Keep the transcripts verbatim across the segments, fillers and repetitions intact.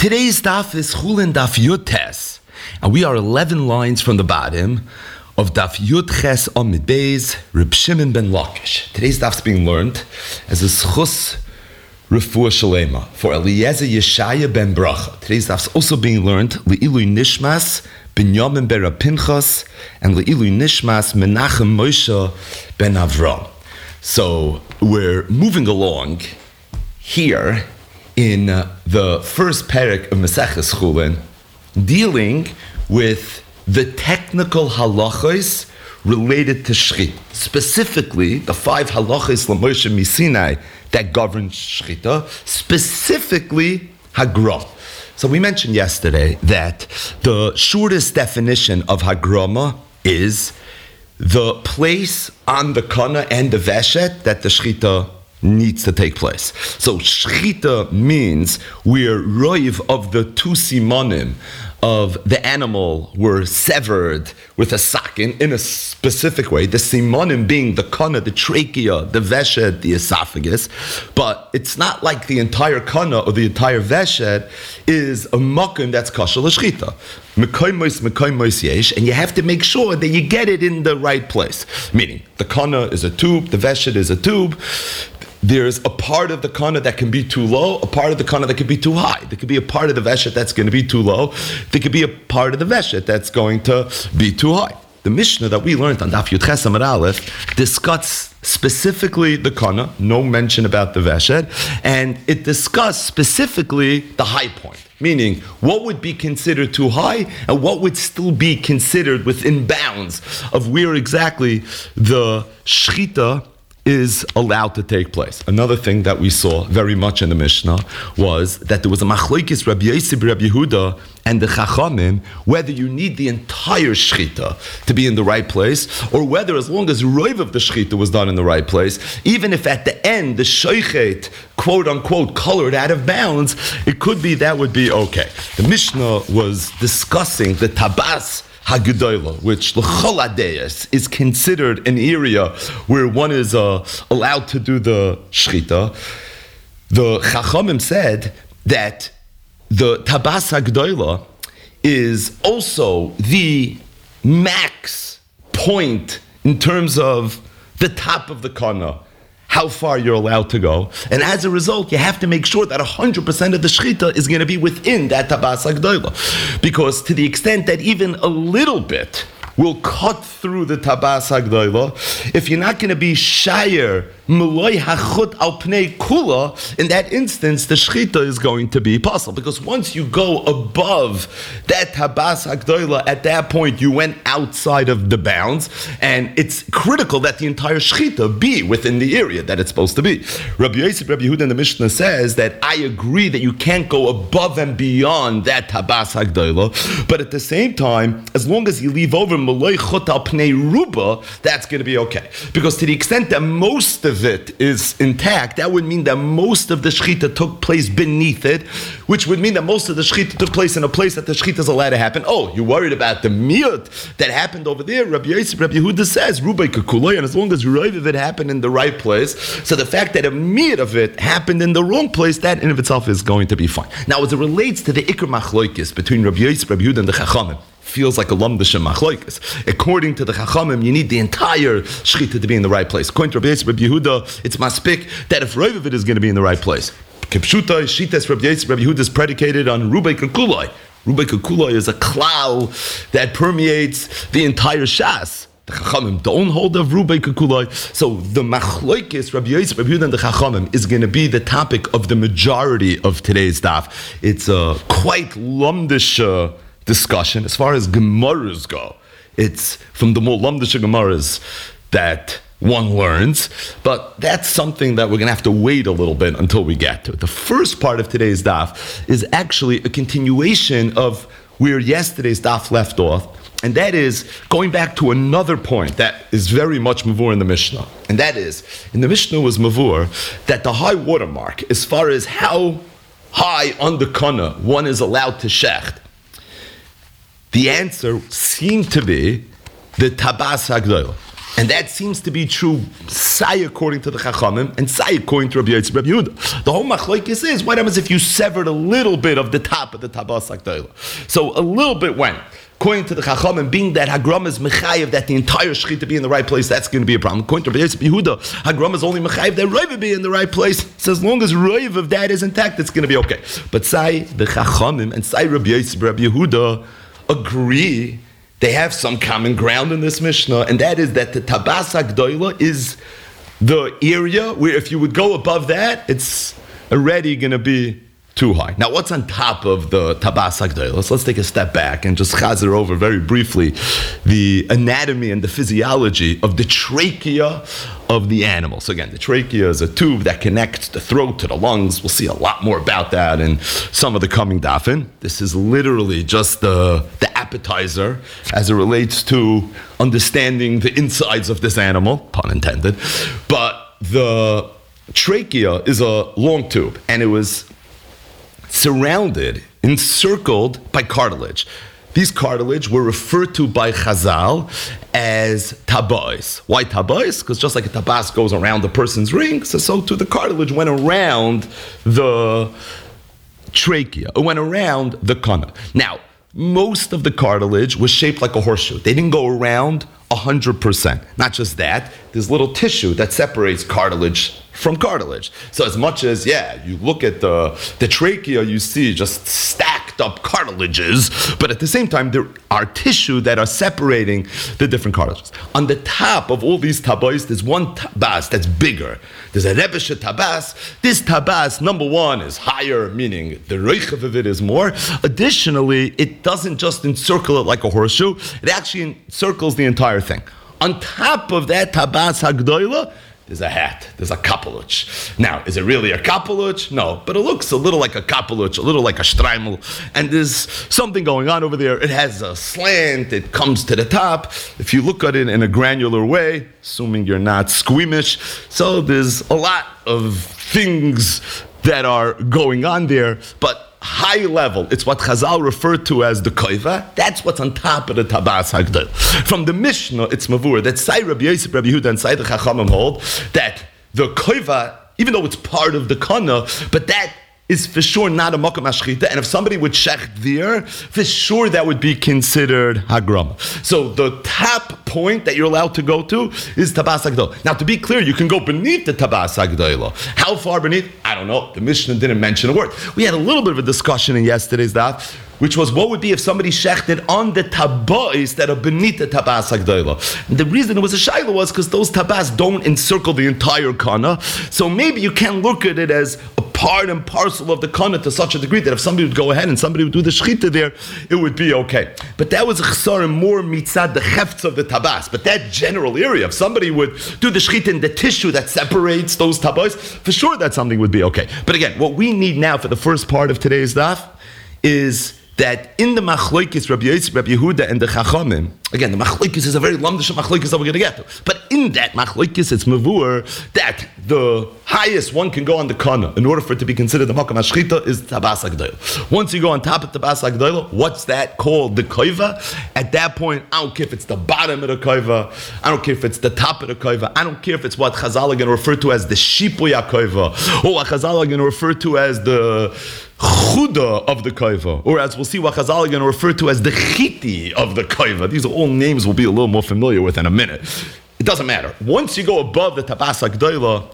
Today's daf is Chulin Daf Yud Tes, and we are eleven lines from the bottom of Daf Yud Ches Amid Beis, Reb Shimon ben Lakish. Today's daf is being learned as a schus refuah shalema for Eliezer Yeshaya ben Bracha. Today's daf is also being learned Le'ilui Nishmas Binyamin ben Pinchas and Le'ilui Nishmas Menachem Moshe ben Avram. So we're moving along here in uh, the first parak of Maseches Chulin, dealing with the technical halachos related to shchita, specifically the five halachos l'Moshe Misinai that govern shchita, specifically hagra. So we mentioned yesterday that the shortest definition of hagrama is the place on the kana and the veshet that the shchita needs to take place. So shchita means where roiv of the two simonim of the animal were severed with a sakin in a specific way, the simonim being the kana, the trachea, the veshet, the esophagus, but it's not like the entire kana or the entire veshet is a makom that's kosher l'shchita. Mekoymos, mekoymos yesh, and you have to make sure that you get it in the right place. Meaning, the kana is a tube, the veshet is a tube. There's a part of the kana that can be too low, a part of the kana that can be too high. There could be a part of the veshet that's going to be too low. There could be a part of the veshet that's going to be too high. The Mishnah that we learned on Daf Yud Ches Amud Aleph discussed specifically the kana, no mention about the veshet, and it discussed specifically the high point, meaning what would be considered too high and what would still be considered within bounds of where exactly the shchita is allowed to take place. Another thing that we saw very much in the Mishnah was that there was a machlokes Rabbi Yosef, Rabbi Yehuda, and the Chachamim, whether you need the entire shchita to be in the right place, or whether as long as roiv of the shchita was done in the right place, even if at the end the shoichet, quote unquote, colored out of bounds, it could be that would be okay. The Mishnah was discussing the tabas Hagdoila, which l'chol hadeyes is considered an area where one is uh, allowed to do the shchita. The Chachamim said that the tabas hagdoila is also the max point in terms of the top of the kana, how far you're allowed to go, and as a result, you have to make sure that one hundred percent of the shchita is going to be within that tabas hagdoila, because to the extent that even a little bit will cut through the tabas hagdoila, if you're not going to be shayer Muloi hachut al pnei kula, in that instance, the shchita is going to be possible. Because once you go above that tabas hagdoila, at that point you went outside of the bounds, and it's critical that the entire shchita be within the area that it's supposed to be. Rabbi Yosef, Rabbi Yehuda in the Mishnah says that I agree that you can't go above and beyond that tabas hagdoila, but at the same time, as long as you leave over Muloi chut al pnei ruba, that's going to be okay. Because to the extent that most of it is intact, that would mean that most of the shchita took place beneath it, which would mean that most of the shchita took place in a place that the shchita is allowed to happen. Oh, you're worried about the miyut that happened over there? Rabbi Yosef, Rabbi Yehuda says, Rubai kakulay, and as long as Rubai of it happened in the right place, so the fact that a miyut of it happened in the wrong place, that in of itself is going to be fine. Now, as it relates to the ikar machlokes between Rabbi Yosef, Rabbi Yehuda, and the Chachamim, feels like a lamdashem machlokes. According to the Chachamim, you need the entire shchita to be in the right place. According to Rabbi Yosef, Rabbi Yehuda, it's maspik that if roiv of it is going to be in the right place. Kipshuta, shitas Rabbi Yosef, Rabbi Yehuda is predicated on rubai kakulai. Rubai kakulai is a klal that permeates the entire shas. The Chachamim don't hold of rubai kakulai. So the machlokes, Rabbi Yosef, Rabbi Yehuda, and the Chachamim is going to be the topic of the majority of today's daf. It's a quite lamdish uh, discussion. As far as Gemaras go, it's from the more Lamdish Gemaras that one learns, but that's something that we're going to have to wait a little bit until we get to it. The first part of today's daf is actually a continuation of where yesterday's daf left off, and that is going back to another point that is very much mavur in the Mishnah, and that is, in the Mishnah was mavur that the high water mark, as far as how high on the kana one is allowed to shecht, the answer seemed to be the tabas hagdoila. And that seems to be true, Sai according to the Chachamim, and Sai according to Rabbi Yitzchak Rabbi Yehuda. The whole machlokes is, what happens if you severed a little bit of the top of the Tabas HaGdoila? So a little bit went. According to the Chachamim, being that Hagram is mechayev, that the entire shechita be in the right place, that's going to be a problem. According to Rabbi Yitzchak Yehuda, Hagram is only mechayev that Roiv be in the right place. So as long as Roiv of that is intact, it's going to be okay. But Sai, the Chachamim, and Sai Rabbi Yitzchak Rabbi Yehuda agree. They have some common ground in this Mishnah, and that is that the Tabas HaGdoila is the area where if you would go above that, it's already going to be too high. Now, what's on top of the Tabas HaGdoila? So let's take a step back and just chazer over very briefly the anatomy and the physiology of the trachea of the animal. So again, the trachea is a tube that connects the throat to the lungs. We'll see a lot more about that in some of the coming dafin. This is literally just the, the appetizer as it relates to understanding the insides of this animal, pun intended. But the trachea is a long tube, and it was surrounded, encircled by cartilage. These cartilage were referred to by Chazal as tabais. Why tabais? Because just like a tabas goes around a person's ring, so, so too the cartilage went around the trachea. It went around the kana. Now, most of the cartilage was shaped like a horseshoe. They didn't go around one hundred percent. Not just that, there's little tissue that separates cartilage from cartilage. So as much as, yeah, you look at the, the trachea, you see just stacked up cartilages, but at the same time, there are tissue that are separating the different cartilages. On the top of all these tabais, there's one tabas that's bigger. There's a rebeshe tabas. This tabas, number one, is higher, meaning the reichav of it is more. Additionally, it doesn't just encircle it like a horseshoe, it actually encircles the entire thing. On top of that tabas hagdoila, there's a hat, there's a kapeluch. Now, is it really a kapeluch? No, but it looks a little like a kapeluch, a little like a streimel, and there's something going on over there. It has a slant, it comes to the top. If you look at it in a granular way, assuming you're not squeamish, so there's a lot of things that are going on there, but high level, it's what Chazal referred to as the koiva. That's what's on top of the tabas hagdol. From the Mishnah, it's mavur that Sai Rabbi Yosef, Rabbi Yehuda, and Sai the Chachamim hold that the koiva, even though it's part of the kana, but that is for sure not a makam hashchita, and if somebody would shecht there, for sure that would be considered hagram. So the top point that you're allowed to go to is tabas hagdol. Now, to be clear, you can go beneath the tabas hagdol. How far beneath? I don't know. The Mishnah didn't mention a word. We had a little bit of a discussion in yesterday's daf, which was what would be if somebody shechted on the tabais that are beneath the tabas hagdoila. And the reason it was a shaila was because those tabas don't encircle the entire kana, so maybe you can look at it as a part and parcel of the kana to such a degree that if somebody would go ahead and somebody would do the shechita there, it would be okay. But that was a chesarim more mitzad the hefts of the tabas. But that general area, if somebody would do the shechita in the tissue that separates those tabais, for sure that something would be okay. But again, what we need now for the first part of today's daf is that in the machlokes Rabbi Yosef, Rabbi Yehuda, and the Chachamim, again, the machlokes is a very lamdish machlokes that we're going to get to. But in that machlokes, it's mavur that the highest one can go on the kana in order for it to be considered the makam hashchita is tabas hagdoila. Once you go on top of tabas hagdoila, what's that called? The koiva. At that point, I don't care if it's the bottom of the koiva, I don't care if it's the top of the koiva, I don't care if it's what Chazal are going to refer to as the shipuy koiva, or what Chazal are going to refer to as the chuda of the koiva, or as we'll see what Chazal are going to refer to as the chiti of the koiva. These are all names we'll be a little more familiar with in a minute. It doesn't matter. Once you go above the tabas hagdoila,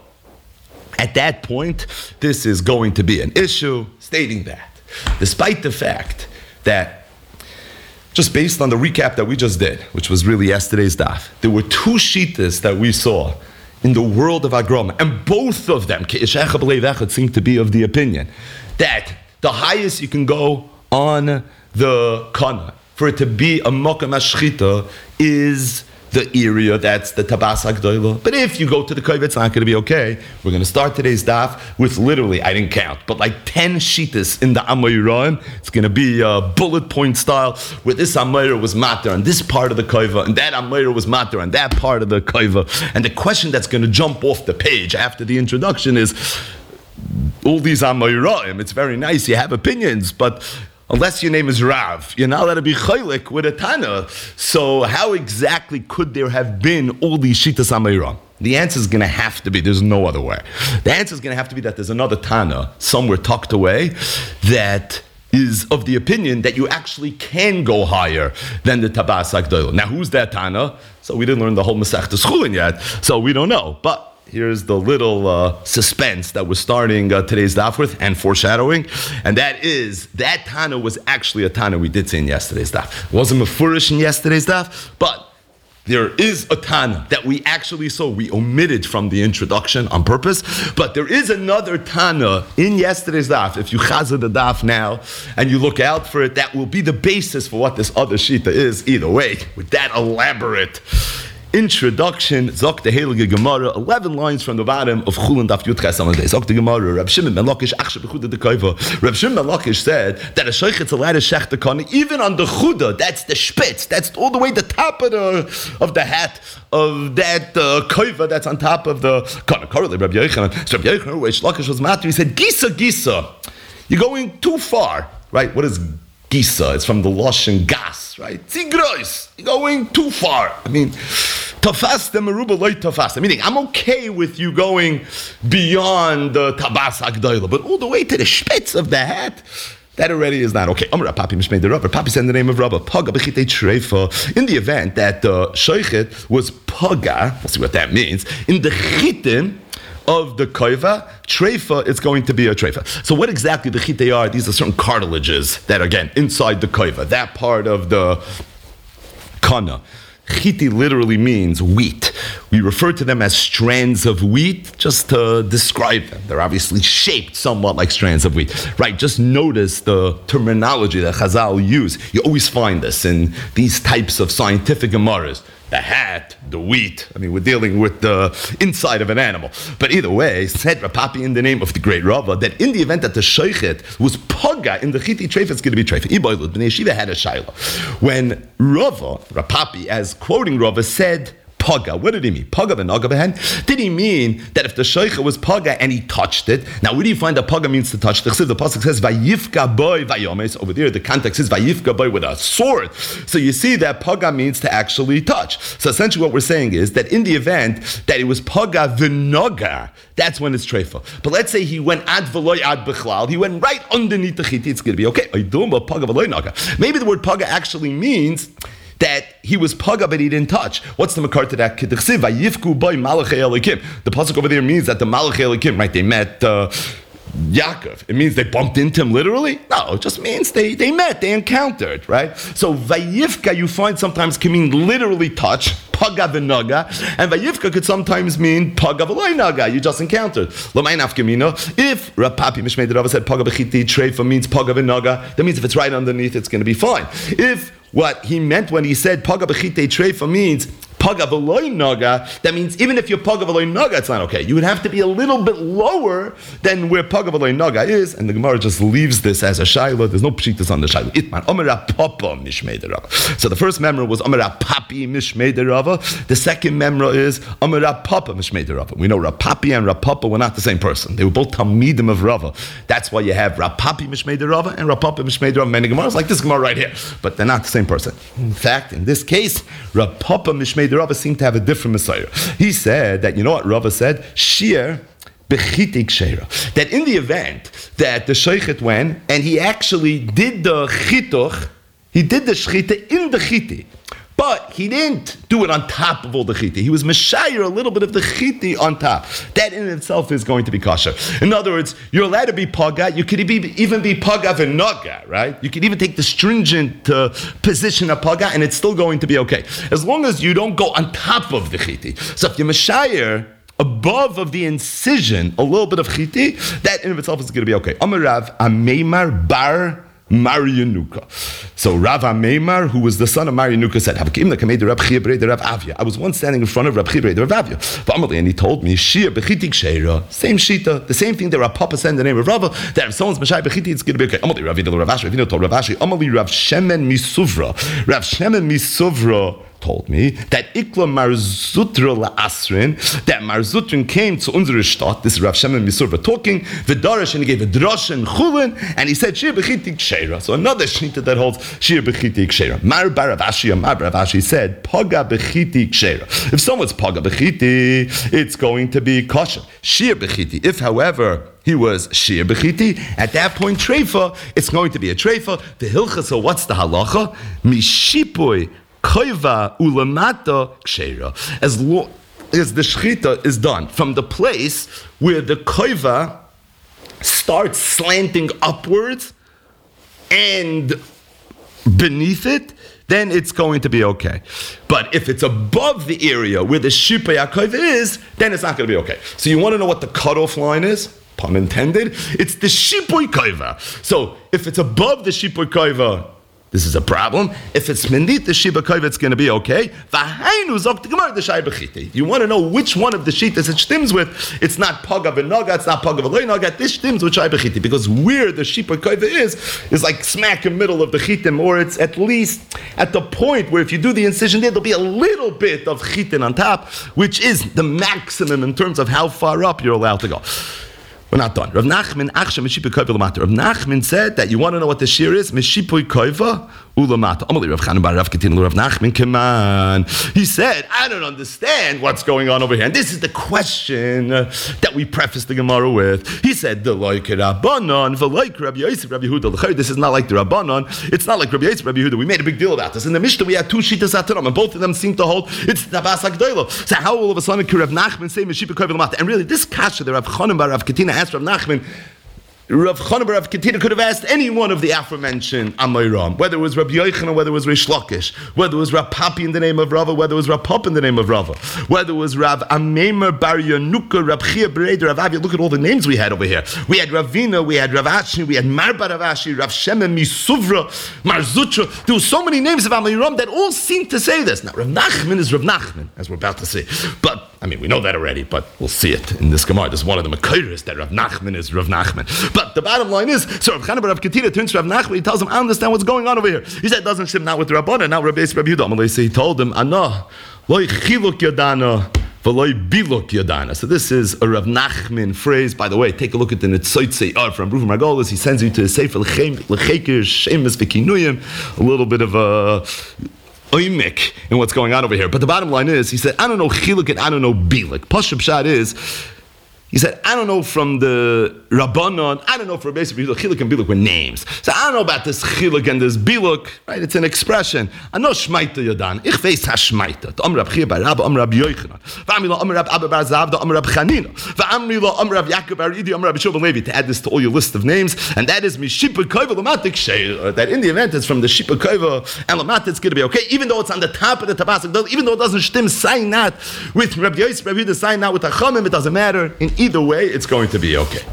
at that point, this is going to be an issue, stating that, despite the fact that, just based on the recap that we just did, which was really yesterday's daf, there were two shitas that we saw in the world of Agrama, and both of them, seem to be of the opinion that the highest you can go on the kana for it to be a makam hashchita is the area that's the tabas hagdoila. But if you go to the koiva, it's not going to be okay. We're going to start today's daf with literally, I didn't count, but like ten shitas in the Amayraim. It's going to be a bullet point style, where this Amayra was matter on this part of the koiva, and that Amayra was matter on that part of the koiva. And the question that's going to jump off the page after the introduction is, all these Amayraim, it's very nice, you have opinions, but unless your name is Rav, you're not allowed to be chaylik with a Tana. So how exactly could there have been all these Shitas Amayram? The answer is going to have to be, there's no other way. The answer is going to have to be that there's another Tana somewhere tucked away that is of the opinion that you actually can go higher than the Tabas HaGdolah. Now, who's that Tana? So we didn't learn the whole Masechta Chulin yet, so we don't know. But here's the little uh, suspense that we're starting uh, today's daf with and foreshadowing, and that is that Tana was actually a Tana we did say in yesterday's daf. It wasn't mefurish in yesterday's daf, but there is a Tana that we actually saw. We omitted from the introduction on purpose, but there is another Tana in yesterday's daf. If you chazer the daf now and you look out for it, that will be the basis for what this other shita is. Either way, with that elaborate introduction, Zok the Heilige Gemara, eleven lines from the bottom of Chulin Daf Yud Ches Amud Beis. Zok the Gemara, Reb Shimon ben Lakish, Achshe b'Chuda de Koiva. Reb Shimon ben Lakish said that a sheichet's allowed to shech the kani even on the Chuda. That's the spitz. That's all the way the top of the of the hat of that uh, Koiva that's on top of the kani. Currently, Reb Yochanan, so Reb Yochanan, Reish Lakish was matter. He said, Gisa, Gisa, you're going too far, right? What is Gisa? It's from the Lashon Gas, right? Zigrois, you're going too far. I mean, tafas the meruba loy tafas. Meaning, I'm okay with you going beyond the tabas hagdoila, but all the way to the spitz of the hat, that already is not okay. Amar Papi mishmei the Rabba. Papi said in the name of Rabba, Paga b'chitei treifa. In the event that the sheichet was paga, let's see what that means, in the chitin of the koiva, treifa is going to be a treifa. So what exactly the chitei are? These are certain cartilages that are, again, inside the koiva, that part of the kana. Chiti literally means wheat. We refer to them as strands of wheat just to describe them. They're obviously shaped somewhat like strands of wheat. Right, just notice the terminology that Chazal use. You always find this in these types of scientific gemaras. The hat, the wheat. I mean, we're dealing with the inside of an animal. But either way, said Rapapi in the name of the great Rava, that in the event that the sheichet was paga in the chiti treifa, it's going to be treifa. Iboilud, Bnei Yeshiva had a shaila. When Rava, Rapapi, as quoting Rava, said paga, what did he mean? Paga v'naga behen? Did he mean that if the sheichet was paga and he touched it? Now, where do you find that paga means to touch? The pasuk says vayifka boy vayomes. Over there, the context is vayifka boy with a sword. So you see that paga means to actually touch. So essentially, what we're saying is that in the event that it was paga v'naga, that's when it's treifa. But let's say he went ad v'loy ad b'chlal. He went right underneath the chiti. It's going to be okay. Paga v'loy naga. Maybe the word paga actually means that he was paga but he didn't touch. What's the makar to that? The pasuk over there means that the malachei elikim, right? They met uh, Yaakov. It means they bumped into him literally? No, it just means they, they met, they encountered, right? So vayivka you find sometimes can mean literally touch, paga v'naga, and vayivka could sometimes mean paga v'loy naga, you just encountered. L'mayin afkamina, if Rapapi Mishmei the Rava said paga b'chiti treifa means paga v'naga, that means if it's right underneath, it's going to be fine. If what he meant when he said paga b'chitei treifa means paga v'loy naga, that means even if you're paga v'loy naga, it's not okay. You would have to be a little bit lower than where paga v'loy naga is, and the Gemara just leaves this as a shayla. There's no pshitas on the shayla. Itman Amar Papa Mishmei the Rava. So the first memra was Amar Papi Mishmei the Rava. The second memra is Amar Papa Mishmei the Rava. We know Rapapi and Rapapa were not the same person. They were both Talmidim of Rava. That's why you have Rapapi Mishmei the Rava and Rapapa Mishmei the Rava. Many Gemaras like this Gemara right here, but they're not the same person. In fact, in this case, Rapapa Mishmei the Rava seemed to have a different Messiah. He said that, you know what Rava said? Shir bechitik sheira. That in the event that the sheichet went and he actually did the chituch, he did the shchita in the chiti. But he didn't do it on top of all the chiti. He was meshayir a little bit of the chiti on top. That in itself is going to be kosher. In other words, you're allowed to be paga. You could be, even be paga v'naga, right? You could even take the stringent uh, position of paga, and it's still going to be okay, as long as you don't go on top of the chiti. So if you're meshayir above of the incision, a little bit of chiti, that in of itself is going to be okay. Amarav Ameimar Bar Marianuka. So Rav Ameimar, who was the son of Marianuka, said, I was once standing in front of Rab Chibrei the Rav Avia, and he told me, Shir bechitik sheira, same shita, the same thing that Rav Papa said in the name of Rava, that if someone's mashai bechiti, it's going to be okay. Amali Rav Yidel Rav Ashi, Rav Yidel told Rav Ashi, Amali Rav Shemen Misuvra. Rav Shemen Misuvra told me that Ikla Marzutra la'asrin, that Marzutrin came to unsere Stadt, this is Rav Shemin Misurva talking, V'darash, and he gave a drash and chulin, and he said, Shir b'chiti k'sheira. So another shita that holds Shir b'chiti k'sheira. Mar baravashi, Mar baravashi said, Paga b'chiti k'sheira. If someone's Paga b'chiti, it's going to be kosher. Shir b'chiti. If, however, he was Shir b'chiti, at that point, treifa, it's going to be a treifa. The hilcha, so what's the halacha? Mishipui koiva ulamata k'sheira. As long as the shchita is done from the place where the koiva starts slanting upwards and beneath it, then it's going to be okay. But if it's above the area where the Shipay HaKoiva is, then it's not going to be okay. So you want to know what the cutoff line is? Pun intended. It's the Shipay Koiva. So if it's above the Shipay Koiva, this is a problem. If it's menit the shiba koiva, it's going to be okay. You want to know which one of the shitas it stems with? It's not paga v'naga, it's not paga v'loy This stems with shai b'chiti, because where the shiba koiva is is like smack in the middle of the chitim, or it's at least at the point where if you do the incision there, there'll be a little bit of chitin on top, which is the maximum in terms of how far up you're allowed to go. We're not done. Rav Nachman, Achsha Meshipui Koiva Lamata. Rav Nachman said that you want to know what the shear is? Meshipui Koiva Ulamata. Amalei Rav Chanan Bar Rav Ketin Rav Nachman. Come on. He said, I don't understand what's going on over here. And this is the question uh, that we prefaced the Gemara with. He said, the like Rabbanon, the like Rabbi Yosef, Rabbi Yehuda. This is not like the Rabbanon. It's not like Rabbi Yosef, Rabbi Yehuda. We made a big deal about this. In the Mishnah, we had two Shitas Ataram, and both of them seem to hold it's Tabas HaGdoilo. So how all of a sudden can Rav Nachman say Meshipui Koiva Lamata? And really, this kasha that Rav Chanan Bar Rav Ketina asked Rav Nachman, Rav Chanan Bar Rav Ketina could have asked any one of the aforementioned Amoram, whether it was Rabbi Yochanan or whether it was Rish Lakish, whether it was Rav Papi in the name of Rava, whether it was Rav Pop in the name of Rava, whether it was Rav Amemer Bar Yanuka, Rav Chia Bereder, Rav Avi. Look at all the names we had over here. We had Ravina, we had Rav Ashi, we had Mar Bar Rav Ashi, Rav Shemen Misuvra, Mar Zutra. There were so many names of Amoram that all seem to say this. Now Rav Nachman is Rav Nachman, as we're about to see. But I mean, we know that already, but we'll see it in this Gemara. This is one of the Makairis that Rav Nachman is Rav Nachman. But the bottom line is, so Rav Chanan Bar Rav Ketina turns to Rav Nachman, he tells him, I understand what's going on over here. He said, it doesn't ship not with the Rabbana, now Rabbi Yisrael Rabbi Yehuda. He told him, Ana, loy chiluk yadana, v'loy biluk yadana. So this is a Rav Nachman phrase. By the way, take a look at the Netzotzei Ar from Reuven Margolis. He sends you to the Sefer L'cheker, Shemus V'kinuyim, a little bit of a oimik in what's going on over here. But the bottom line is, he said, I don't know chiluk and I don't know bilik. Pashup Pshat is, he said, I don't know from the Rabbanon, I don't know from basically chiluk and biluk were names. So I don't know about this chiluk and this biluk, right? It's an expression. I know shmaita yodan. Ich weiß ha shmaita. Am Rab Chia bar Rabba, am Rab Yochanan. V'amri lo am Rab Abba bar Zavda, am Rab Chanina. V'amri lo am Rab Yaakov bar Idi, am Rab Shua ben Levi. To add this to all your list of names, and that is Mishipui Koiva Lamatik Sheir. That in the event it's from the Shipui Koiva and Lamatik, it's going to be okay, even though it's on the top of the Tabasik, even though it doesn't stem, sign not with Rabbi Yosef, Rabbi Yehuda, sign not with Achamim, it doesn't matter. In either way, it's going to be okay.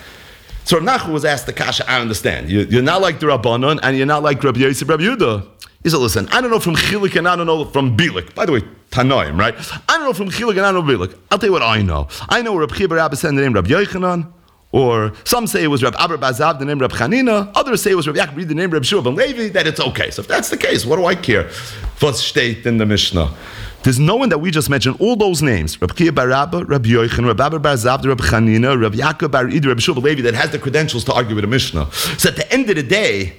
So Rav Nachman was asked the kasha, I understand. You, you're not like the Rabbanon, and you're not like Rabbi Yosef, Rabbi Yehuda. He said, listen, I don't know from Chilik and I don't know from Bilik. By the way, Tanoim, right? I don't know from Chilik and I don't know Bilik. I'll tell you what I know. I know Rabbi Chia bar Abba said the name Rabbi Yochanan, or some say it was Rabbi Abba bar Zav, the name Rabbi Chanina. Others say it was Rabbi Yaakov, the name Rabbi Shua ben Levi, that it's okay. So if that's the case, what do I care? What's state in the Mishnah? There's no one that we just mentioned, all those names, Rabbi Chia bar Abba, Rabbi Yochanan, Rabbi Abba bar Zav, Rabbi Chanina, Rabbi Yaakov bar Idi, Rabbi Shua ben Levi, that has the credentials to argue with the Mishnah. So at the end of the day,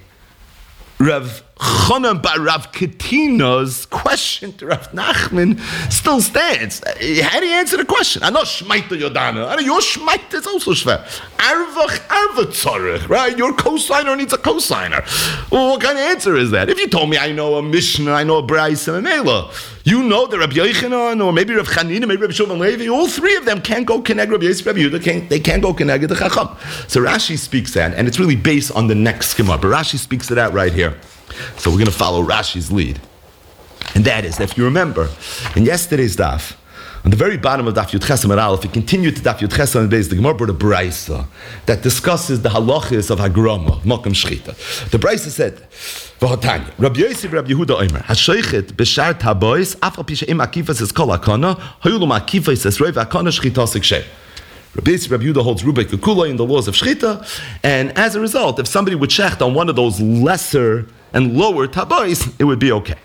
Rav Chanan bar Rav Ketina's question to Rav Nachman still stands. How do you answer the question? I know Shmaita Yodana. I know your Shmaita is also schwer. Arvach Arva Tzorech, right? Your cosigner needs a cosigner. Well, what kind of answer is that? If you told me I know a Mishnah, I know a Brais and a Mela, you know the Rabbi Yochanan, or maybe Rav Chanina, maybe Rabbi Shua ben Levi, all three of them can't go connect Rabbi Yosef, Rabbi Yehuda, can't, they can't go connect the Chacham. So Rashi speaks that, and it's really based on the next schema, but Rashi speaks to that right here. So we're going to follow Rashi's lead. And that is, if you remember, in yesterday's daf, on the very bottom of Daf Yud Ches Amud Aleph, if you continue to Daf Yud Ches Amud Beis, the Gemara brought a Braisa that discusses the halachas of Hagrama, Mokum Shchita. The Braisa said, V'hotanya, Rabbi Yosef, Rabbi Yehuda Omer, Hashoichet b'shar tabois, afal pi she'im akifas es kol hakana, hayulum akifas es roi v'akana shchita sikshay. Rabbi Yosef, Rabbi Yehuda holds Rubik Kekula in the laws of Shchita, and as a result, if somebody would shecht on one of those lesser and lower tabois, it would be okay.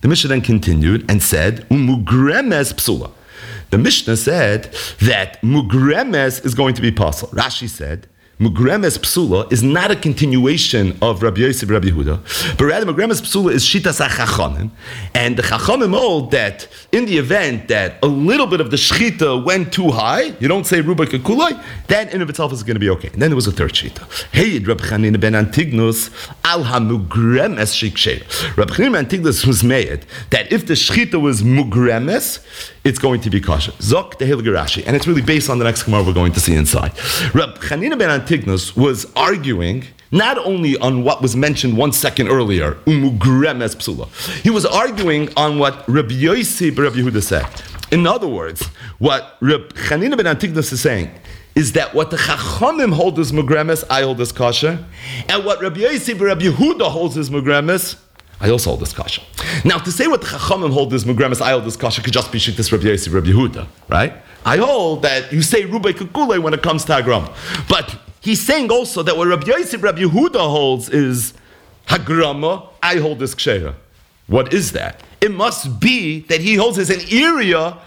The Mishnah then continued and said, Umugremes psula. The Mishnah said that mugremes is going to be possible. Rashi said, Mugremes psula is not a continuation of Rabbi Yosef Rabbi Yehuda, but rather Mugremes psula is shitas hachachamim, and the chachamim hold that in the event that a little bit of the shchita went too high, you don't say ruba kekuloi, that in of itself is going to be okay. And then there was a third shita. Hey, Rabbi Chanina ben Antignus al hamugremes shiksher. Rabbi Chanina ben Antignus was made that if the shchita was mugremes, it's going to be kosher. Zok the Heilige Rashi, and it's really based on the next Gemara we're going to see inside. Rabbi Chanina ben Antignus was arguing not only on what was mentioned one second earlier, umugremes psula. He was arguing on what Rabbi Yossi Rabbi Yehuda said. In other words, what Rabbi Chanina ben Antignus is saying is that what the Chachamim hold as mugremes, I hold as kosher, and what Rabbi Yossi Rabbi Yehuda holds as mugremes, I also hold this kasha. Now, to say what the Chachamim hold this mugremes, I hold this kasha, could just be shittas Rabbi Yossi Rabbi Yehuda, right? I hold that you say rubai kukule when it comes to hagrama, but he's saying also that what Rabbi Yossi Rabbi Yehuda holds is hagrama. I hold this ksheira. What is that? It must be that he holds as an area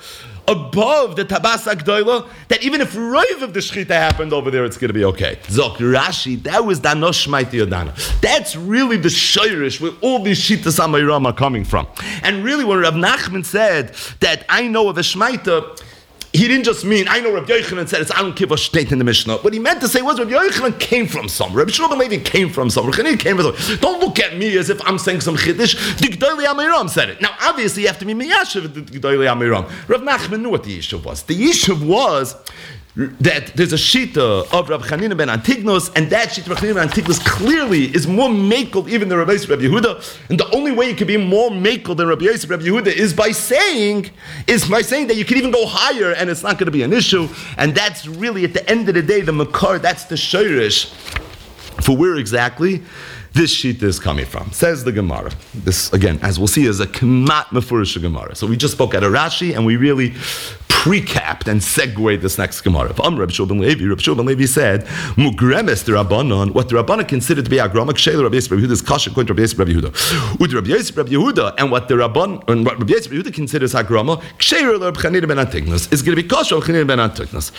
above the tabas agdoila, that even if roiv of the shchita happened over there, it's going to be okay. Zok Rashi, that was the anosh maiti yodana. That's really the shayrish where all these shitas amayram are coming from. And really, when Rav Nachman said that I know of a shmaita, he didn't just mean, I know Rabbi Yochanan said it's I don't give a state in the Mishnah. What he meant to say was Rabbi Yochanan came from somewhere. Rabbi Shlomo Levi came from somewhere. Rabbi Chanina came from somewhere. Don't look at me as if I'm saying some chiddush. The G'dolei Amiram said it. Now, obviously, you have to be miyashiv at the G'dolei Amiram. Rav Nachman knew what the yishuv was. The yishuv was that there's a shita of Rabbi Chanina ben Antignus, and that shita of Rabbi Chanina ben Antignus clearly is more makel even than Rabbi Yosef Rabbi Yehuda. And the only way you can be more makel than Rabbi Yosef Rabbi Yehuda is by saying, is by saying that you can even go higher and it's not going to be an issue. And that's really, at the end of the day, the makar, that's the shayrish for where exactly this shita is coming from. Says the Gemara. This, again, as we'll see, is a kemat mefurish Gemara. So we just spoke at a Rashi, and we really precapped and segued this next Gemara. Rabbi Shua ben Levi, Rabbi Shua ben Levi said, Mugremes the Rabbanon, what the Rabbanon considered to be agrama, kshela Rabbi Yosef Rabbi Yehuda is kasha according to Rabbi Yosef Rabbi Yehuda. Ud Rabbi Yosef Rabbi Yehuda, and what the Rabban, and what Rabbi Yosef Rabbi Yehuda considers agrama, kshela Rabbi Chanina ben Antignus, is going to be kasha Rabbi Chanina ben Antignus.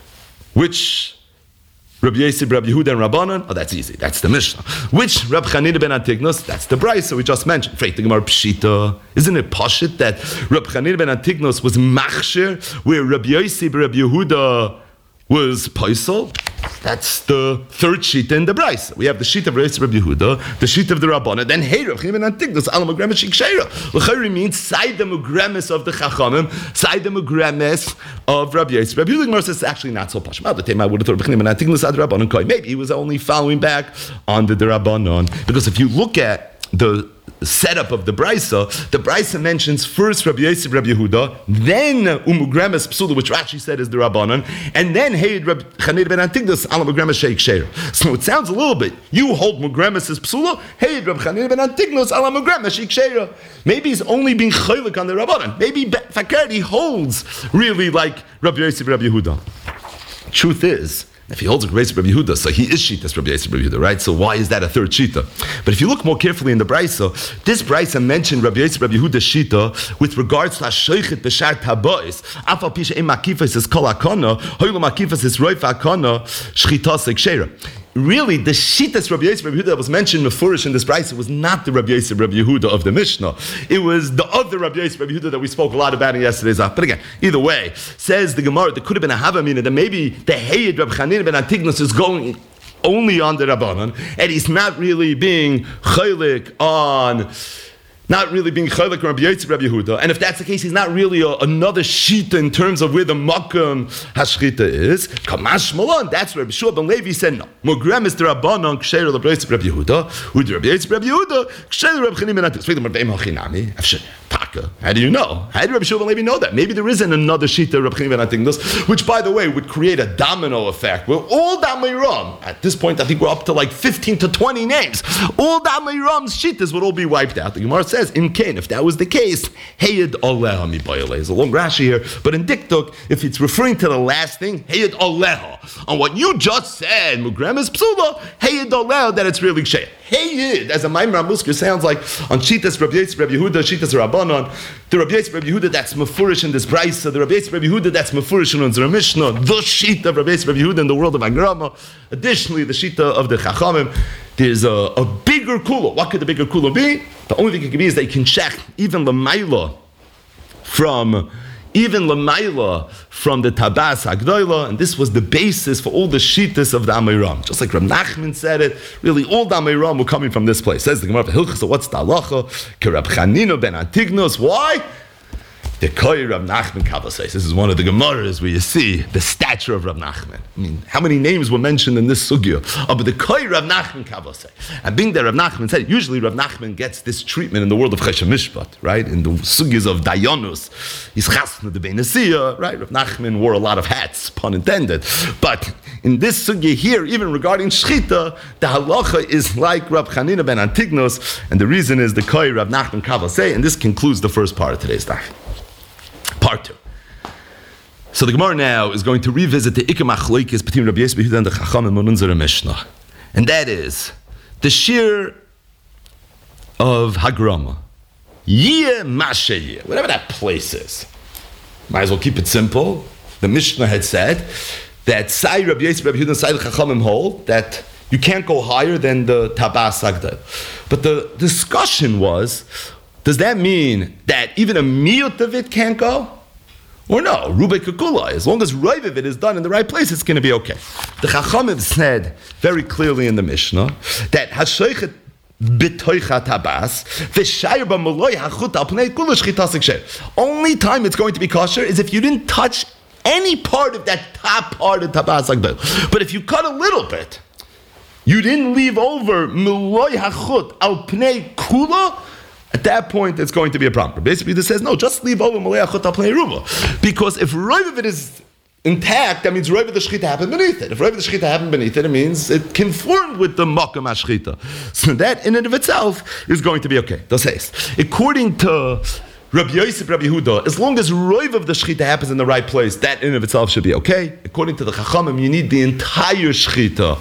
Which Rabbi Yosef, Rabbi Yehuda, and Rabbanon, oh, that's easy. That's the Mishnah. Which Rabbi Chanina ben Antignus? That's the Brisa we just mentioned. Freit the Gemara Pshita. Isn't it pashit that Rabbi Chanina ben Antignus was machshir, where Rabbi Yosef, Rabbi Yehuda was paisel? That's the third shita in the Brisa. We have the shita of Rabbi Yosef, Rabbi Yehuda, the shita of the Rabbanon, then hey, Rabbi Chanina ben Antignus, al mugremes shikshera. L'chayri means side the mugremes of the Chachamim, side the mugremes of Rabbi Yosef. Rabbi Yehuda says it's actually not so pashim. At the time I would have thought Rabbi Chanina ben Antignus ad Rabbanon koi. Maybe he was only following back on the Rabbanon, because if you look at the setup of the Brisa, the Brisa mentions first Rabbi Yosef, Rabbi Yehuda, then Umugremes Psula, which Rashi said is the Rabbanon, and then Hey Rabbi Chanina ben Antignus Ala Mugremes Sheikh Sheir. So it sounds a little bit, you hold Mugremes as Psula, Hey Rabbi Chanina ben Antignus Ala Mugremes Sheikh Sheir. Maybe he's only being chaylik on the Rabbanon. Maybe Fakir he holds really like Rabbi Yosef, Rabbi Yehuda. Truth is, if he holds a Rabbi Yosef Rabbi Yehuda, so he is shitas Rabbi Yosef Rabbi Yehuda, right? So why is that a third shita? But if you look more carefully in the Brisa, this Brisa mentioned Rabbi Yosef Rabbi Yehuda shita with regards to Hashoichet b'shar tabois. Afal pisha im makifas is kol hakana, hoylo makifas is roif hakana, shchitas ekshera. Really, the shitas Rabbi Yosef Rabbi Yehuda that was mentioned mefurish in this Brisa was not the Rabbi Yosef Rabbi Yehuda of the Mishnah. It was the other Rabbi Yosef Rabbi Yehuda that we spoke a lot about in yesterday's But again, either way, says the Gemara, there could have been a havamina that maybe the Hayed Rabbi Chanina ben Antignus is going only on the Rabbanon, and he's not really being chaylik on, not really being chaylik Rabbi Yosef Rabbi Yehuda. And if that's the case, he's not really a, another shita in terms of where the makam hashchita is. Kamash Malon, that's Rabbi Shua ben Levi said no. Mugrem is the Rabbanon ksheir Rabbi Yosef Rabbi Yehuda. With Rabbi Yosef Rabbi Yehuda ksheir Rabbi Chanina ben Antignus. Taka. How do you know? How did Rabbi Shua ben Levi know that? Maybe there isn't another shita Rabbi Chanina ben Antignus, which by the way would create a domino effect. Where all Dameiram, at this point I think we're up to like fifteen to twenty names. All Dameiram's shitas would all be wiped out. The Gemara says, in Cain, if that was the case, Heyed Aleha mi bayale. There's a long Rashi here, but in Diktuk, if it's referring to the last thing, Heyed Aleha. On what you just said, Mugrem is Psula, Heyed Aleha, that it's really Sheyed. Heyid, as a Maimar Musker sounds like on Shitas Rabbi Yisrael, Rabbi Yehuda, Shitas Rabbanon, the Rabbi Yisrael, Rabbi Yehuda that's Mefurish in this Brisa, the Rabbi Yisrael, Rabbi Yehuda that's Mefurish in unserer Mishnah, the Shita of Rabbi Yisrael, Rabbi Yehuda in the world of Agrama, additionally the Shita of the Chachamim. There's a, a bigger kula. What could the bigger kula be? The only thing it could be is that you can check even the Maila from even Lamaila from the Tabas Agdoila, and this was the basis for all the Shitas of the Amiram. Just like Rav Nachman said it, really all the Amiram were coming from this place. Says the Gemara of Hilchos, so what's the halacha? Kerab Chanino ben Antignos. Why? The Koi Rav Nachman Kavasais. This is one of the Gemaras where you see the stature of Rav Nachman. I mean, how many names were mentioned in this sugya? Oh, but the Koi Rav Nachman Kavasais. And being that Rav Nachman said, usually Rav Nachman gets this treatment in the world of Chesed Mishpat, right? In the sugyas of Dayanus. He's Chasna de Benesiya, right? Rav Nachman wore a lot of hats, pun intended. But in this sugya here, even regarding Shchita, the halacha is like Rav Chanina ben Antignos, and the reason is the Koi Rav Nachman Kavasais, and this concludes the first part of today's daf. Part two. So the Gemara now is going to revisit the Ikam Achleikis between Rabbi Yisrael and the Chachamim on unserer Mishnah, and that is the shir of Hagrama, Yeh Mashayeh, whatever that place is. Might as well keep it simple. The Mishnah had said that Sai Rabbi Yisrael, Rabbi Yehuda, Sai the Chachamim hold that you can't go higher than the Tabas Agdal. But the discussion was, does that mean that even a miyut of it can't go? Or no, Rubei Kukula, as long as Raiv of it is done in the right place, it's going to be okay. The Chachamim said very clearly in the Mishnah that Hashoichet b'toichat habas v'shayir b'maloi hachut al pnei kula shchitas iksher. Only time it's going to be kosher is if you didn't touch any part of that top part of tabas agdol. But if you cut a little bit, you didn't leave over maloi hachut al pnei kula, at that point, it's going to be a problem. Basically, this says, no, just leave over Malei Achot Al Pnei Ruba. Because if Roiv of it is intact, that means Roiv of the Shechita happened beneath it. If Roiv of the Shechita happened beneath it, it means it conformed with the Makam HaShechita. So that, in and of itself, is going to be okay. Das heißt, according to Rabbi Yosef, Rabbi Yehuda, as long as Roiv of the Shechita happens in the right place, that in and of itself should be okay. According to the Chachamim, you need the entire Shechita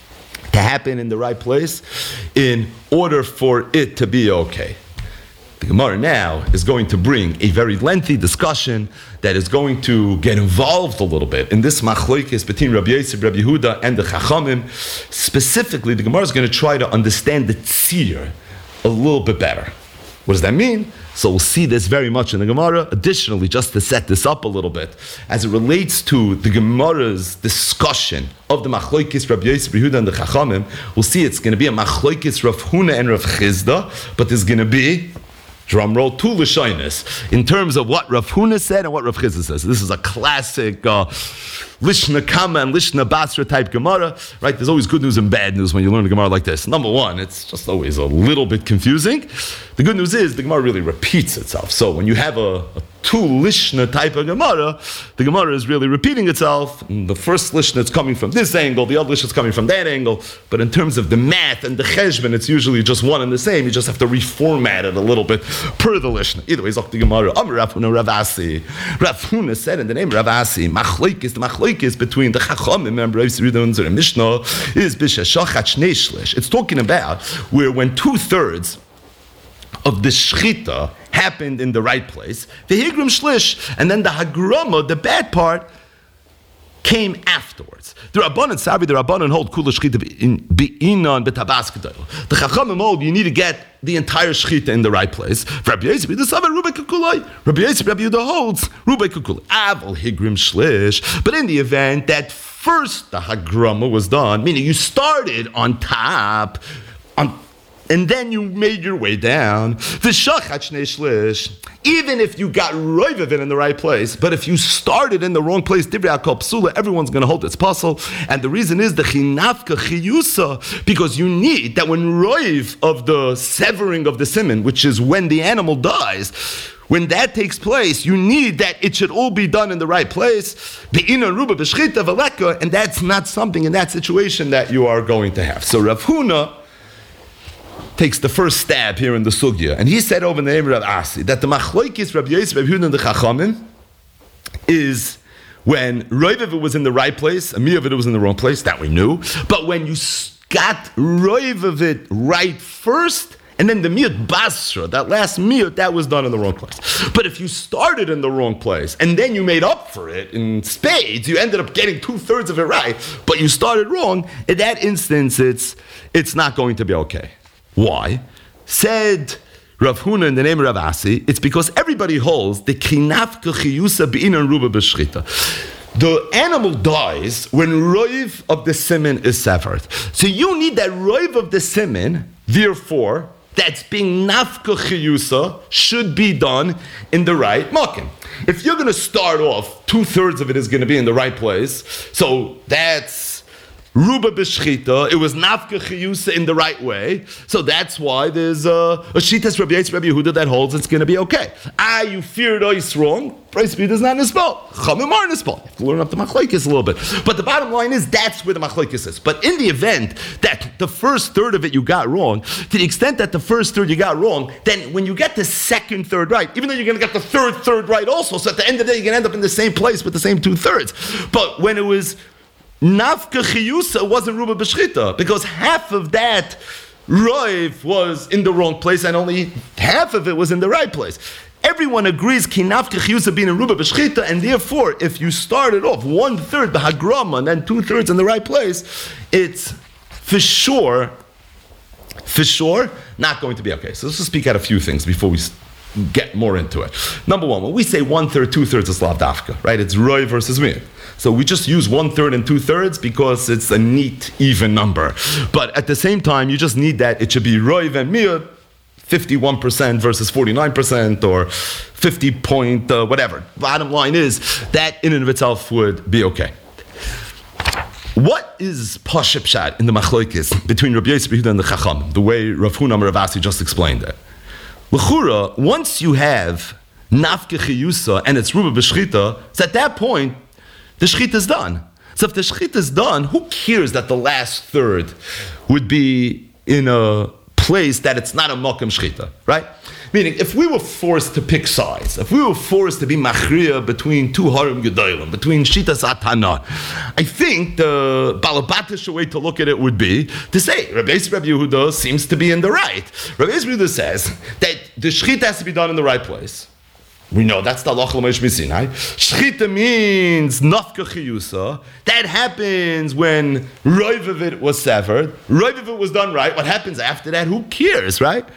to happen in the right place in order for it to be okay. The Gemara now is going to bring a very lengthy discussion that is going to get involved a little bit in this machlokes between Rabbi Yosef, Rabbi Yehuda, and the Chachamim. Specifically, the Gemara is going to try to understand the tzir a little bit better. What does that mean? So we'll see this very much in the Gemara. Additionally, just to set this up a little bit, as it relates to the Gemara's discussion of the machlokes Rabbi Yosef, Rabbi Yehuda, and the Chachamim, we'll see it's going to be a machlokes Rav Huna and Rav Chizda, but there's going to be, drum roll, two Lashonis in terms of what Rav Huna said and what Rav Chizda says. This is a classic uh, Lishna Kama and Lishna Basra type Gemara, right? There's always good news and bad news when you learn a Gemara like this. Number one, it's just always a little bit confusing. The good news is the Gemara really repeats itself. So when you have a, a two Lishna type of Gemara, the Gemara is really repeating itself. And the first Lishna is coming from this angle, the other Lishna is coming from that angle. But in terms of the math and the cheshbon, it's usually just one and the same. You just have to reformat it a little bit per the Lishna. Either way, Zok the Gemara. Amar Rav Huna Rav Asi. Rav Huna said in the name Rav Asi, Machlokes, the Machlokes between the Chacham, remember, the Mishnah is B'Sheshachat Shnei Shlish. It's talking about where when two-thirds of the Shechita happened in the right place, the Higrim Shlish, and then the Hagrama, the bad part, came afterwards. The Rabbanan Sabi, the Rabbanan hold Kula Shechita in Be'inan B'Tabas Kedol. The Chachamim hold you need to get the entire Shechita in the right place. For Rabbi Yosef, the Sabi Rubei Kukulai. Rabbi Yosef, Rabbi Yehuda holds Rubei Kukulai. Aval Higrim Shlish. But in the event that first the Hagrama was done, meaning you started on top, on and then you made your way down. V'shachat shnei shlish. Even if you got roiv of it in the right place, but if you started in the wrong place, divrei hakol psula, everyone's going to hold its puzzle. And the reason is the chinafka chiyusa, because you need that when roiv of the severing of the siman, which is when the animal dies, when that takes place, you need that it should all be done in the right place. Be'inan ruba b'shchita v'leka, and that's not something in that situation that you are going to have. So Rav Huna takes the first stab here in the sugya, and he said over in the name of Rav Asi that the machlokes Rabbi Yosef, Rabbi Yehuda, and the Chachamim is when roiv of it was in the right place, a mi of it was in the wrong place, that we knew. But when you got roiv of it right first, and then the miyut basra, that last miyut, that was done in the wrong place. But if you started in the wrong place, and then you made up for it in spades, you ended up getting two-thirds of it right, but you started wrong, in that instance, it's it's not going to be okay. Why? Said Rav Huna in the name of Rav Asi, it's because everybody holds the kinafka chiyusa b'inan ruba b'shchita. The animal dies when roiv of the siman is severed. So you need that roiv of the siman, therefore, that's being nafka chiyusa should be done in the right makom. If you're going to start off, two-thirds of it is going to be in the right place, so that's Ruba b'shchita, it was nafka chiyusa in the right way, so that's why there's a, a shitas Rabbi Yisrael Rabbi Yehuda that holds it's going to be okay. Ah, you feared ois wrong, price speed is not nispal. Chamim are nispal. You have to learn up the machlokes a little bit. But the bottom line is, that's where the machlokes is. But in the event that the first third of it you got wrong, to the extent that the first third you got wrong, then when you get the second third right, even though you're going to get the third third right also, so at the end of the day you're going to end up in the same place with the same two thirds. But when it was Nafka chiyusa wasn't ruba b'shchita, because half of that roiv was in the wrong place and only half of it was in the right place. Everyone agrees ki nafka chiyusa being in ruba b'shchita, and therefore if you started off one third b'hagrama and then two thirds in the right place, it's for sure, for sure not going to be okay. So let's just speak out a few things before we get more into it. Number one, when we say one third, two thirds is lav dafka, right? It's roiv versus miyut. So we just use one third and two thirds because it's a neat, even number. But at the same time, you just need that it should be roiv and miyut, fifty-one percent versus forty-nine percent or fifty point, uh, whatever. Bottom line is, that in and of itself would be okay. What is Paship Shat in the Machlokes between Rabbi Yisrael and the Chacham, the way Rav Huna Rav Asi just explained it? L'chura, once you have nafke chiyusa and it's ruba b'shchita, so at that point, the shchita is done. So if the shchita is done, who cares that the last third would be in a place that it's not a makom shchita, right? Meaning, if we were forced to pick sides, if we were forced to be machriya between two harim gedolim, between shitas atana, I think the balabatish way to look at it would be to say Rabbi Yisrael Rabbi Yehuda seems to be in the right. Rabbi Yisrael Yehuda says that the shchita has to be done in the right place. We know that's the halacha l'meish misinai. Shchita means nafka chiyusa. That happens when roiv of it was severed. Roiv of it was done right. What happens after that? Who cares, right?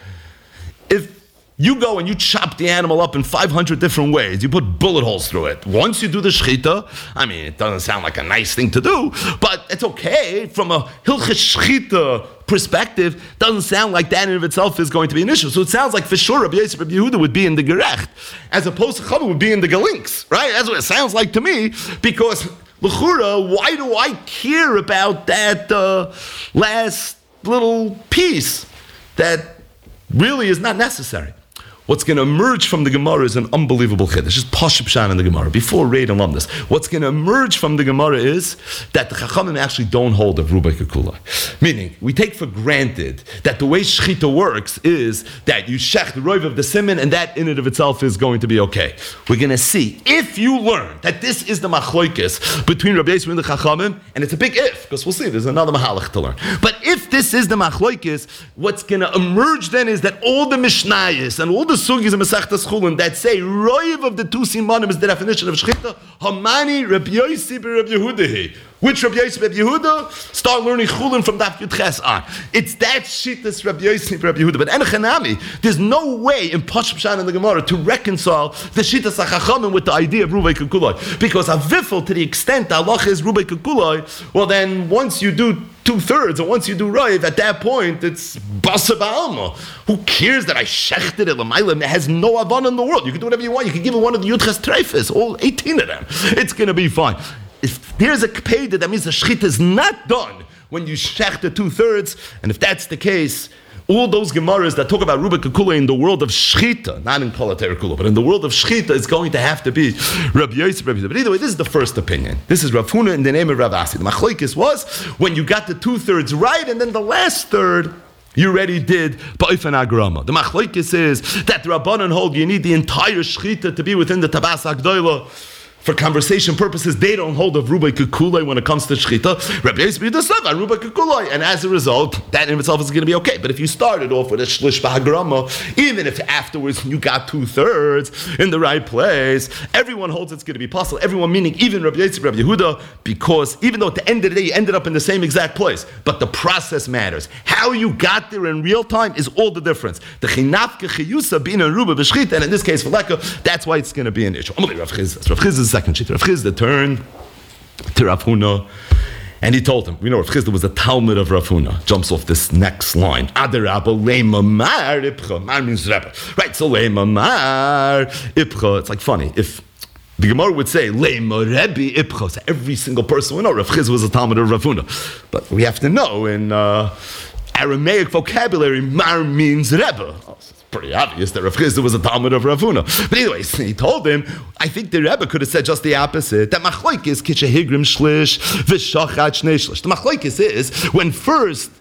If you go and you chop the animal up in five hundred different ways, you put bullet holes through it. Once you do the shchita, I mean, it doesn't sound like a nice thing to do, but it's okay from a hilchos shchita perspective. Doesn't sound like that in of itself is going to be an issue. So it sounds like for sure Rabbi Yisrael Rabbi Yehuda would be in the gerecht, as opposed to Chava would be in the galinks, right? That's what it sounds like to me, because l'chura, why do I care about that uh, last little piece that really is not necessary? What's going to emerge from the Gemara is an unbelievable chiddush. It's just Paship Shan in the Gemara. Before Raid and Lumdus, what's going to emerge from the Gemara is that the Chachamim actually don't hold of Ruba Kekula. Meaning, we take for granted that the way Shechita works is that you shech the roiv of the siman, and that in and of itself is going to be okay. We're going to see, if you learn that this is the machlokes between Rabbi Yisrael and the Chachamim, and it's a big if, because we'll see, there's another mahalach to learn. But if this is the machlokes, what's going to emerge then is that all the Mishnayos and all the sugis and Masechtas Chulin that say roiv of the two simanim is the definition of shchita. Hamani Rabbi Yossi Rabbi Yehuda. Which Rabbi Yossi Rabbi Yehuda? Start learning Chulin from Daf Yud Ches on. It's that shittas Rabbi Yossi Rabbi Yehuda. But Enochanami, there's no way in Paship Shan in the Gemara to reconcile the shittas HaChachamim with the idea of Rubei Kekulai. Because Avifel, to the extent that Allah is Rubei Kekulai, well then once you do two-thirds, and once you do Raiv, at that point, it's Basa Ba'alma. Who cares that I shechted it? L'mayla, it has no Avon in the world. You can do whatever you want. You can give it one of the Yudches Treifes, all eighteen of them. It's going to be fine. If there's a Kpeda, that means the Shechita is not done when you shech the two-thirds, and if that's the case, all those Gemaras that talk about Ruba Kekula in the world of Shechita, not in Palatera Kula, but in the world of Shechita, is going to have to be Rabbi Yosef, Rabbi Yehuda. But either way, this is the first opinion. This is Rav Huna in the name of Rav Asi. The Machlokes was when you got the two-thirds right, and then the last third, you already did Ba'ifan Agrama. The Machlokes is that the Rabbanan hold you need the entire Shechita to be within the Tabas HaGdoila. for conversation purposes, they don't hold of Rubai Kekulai when it comes to Shechita. Rabbi Yosef does not Rubai Kekulai, and as a result, that in itself is going to be okay. But if you started off with a Shlish B'Hagrama, even if afterwards you got two thirds in the right place, everyone holds it's going to be possible. Everyone, meaning even Rabbi Yosef, Rabbi Yehuda, because even though at the end of the day you ended up in the same exact place, but the process matters. How you got there in real time is all the difference. The Chinafke Chiyusa being a Rubai B'Shechita, and in this case for Leka, that's why it's going to be an issue. Rav Chizda second sheet. Rav Chizda turned to Rav Huna and he told him, you know, Rav Chizda was a Talmud of Rav Huna. Jumps off this next line. Ader Rabba Leima Mar Ipcha. Mar means Rebbe. Right, so Leima Mar Ipcha. It's like funny. If the Gemara would say, Leima Rebbe Ipcha. So every single person would know Rav Chizda was a Talmud of Rav Huna. But we have to know in uh, Aramaic vocabulary, Mar means Rebbe. Pretty obvious that Rav Chizda was a Talmud of Rav Huna. But anyways, he told him, I think the Rebbe could have said just the opposite, that Machlokes Kitche Higrim Shlish V'Shachat Shnei Shlish. The Machlokes is, when first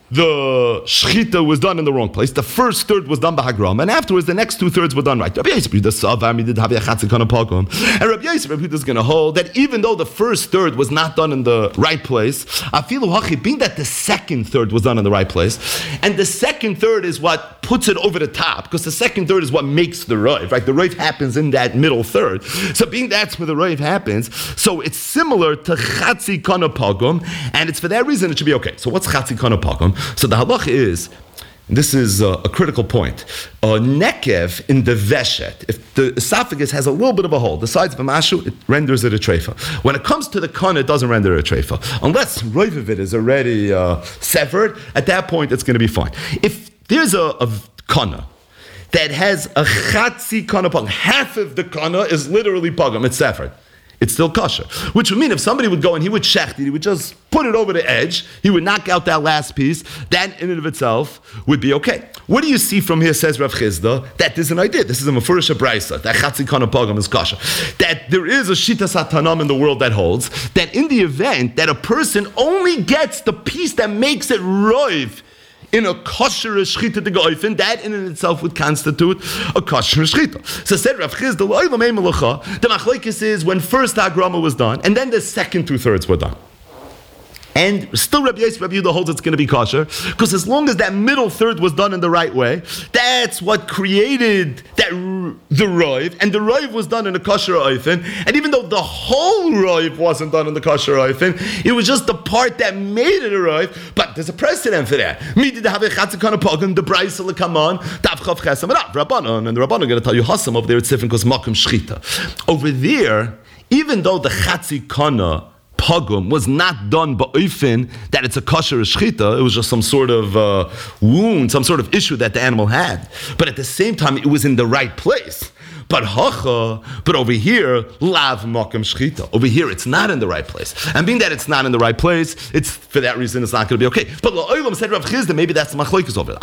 the Shechita was done in the wrong place, the first third was done by Hagram, and afterwards the next two thirds were done right. Rabbi Yosef did Savar, did Havia Chatzikana Pagum. And Rabbi Yosef is going to hold that even though the first third was not done in the right place, Afilu Hachi, being that the second third was done in the right place, and the second third is what puts it over the top, because the second third is what makes the Rav, right? The Rav happens in that middle third. So being that's where the Rav happens, so it's similar to Chatzikana Pagum, and it's for that reason it should be okay. So what's Chatzikana Pagum? So the halach is, this is a, a critical point, a nekev in the veshet, if the esophagus has a little bit of a hole, the sides of a mashu, it renders it a treifa. When it comes to the kana, it doesn't render it a treifa. Unless roiv of it is already uh, severed, at that point it's going to be fine. If there's a, a kana that has a chatzi kana pagam, half of the kana is literally pagam, it's severed, it's still kosher. Which would mean if somebody would go and he would shecht it, he would just put it over the edge, he would knock out that last piece, that in and of itself would be okay. What do you see from here, says Rav Chizda, that there's an idea, this is a Mefurish Braisa, that Chatzi Kana Pagam is kosher, that there is a Shita Satanam in the world that holds, that in the event that a person only gets the piece that makes it roiv, in a kosher shchita de goifen, that in and itself would constitute a kosher shchita. So said Rav Chizda, the machlokes is when first the agrama was done, and then the second two thirds were done. And still Rabbi Yosef, Rabbi Yehuda holds it's going to be kosher, because as long as that middle third was done in the right way, that's what created that the roiv, and the roiv was done in a kosher oifen, and even though the whole roiv wasn't done in the kosher oifen, it was just the part that made it a roiv, but there's a precedent for that. Me did have a chatzikana pogum, the brayse will come on, tavchav chesam, and Rabbanon, and the Rabbanon are going to tell you hasam over there, it's different because makom shchita. Over there, even though the chatzikana pogum was not done ba'ofen that it's a kosher shchita, it was just some sort of uh, wound, some sort of issue that the animal had. But at the same time, it was in the right place. But hacha, but over here, lav makom shchita. Over here, it's not in the right place. And being that it's not in the right place, it's for that reason it's not going to be okay. But la'olam said Rav Chizda, maybe that's the machlokes over it.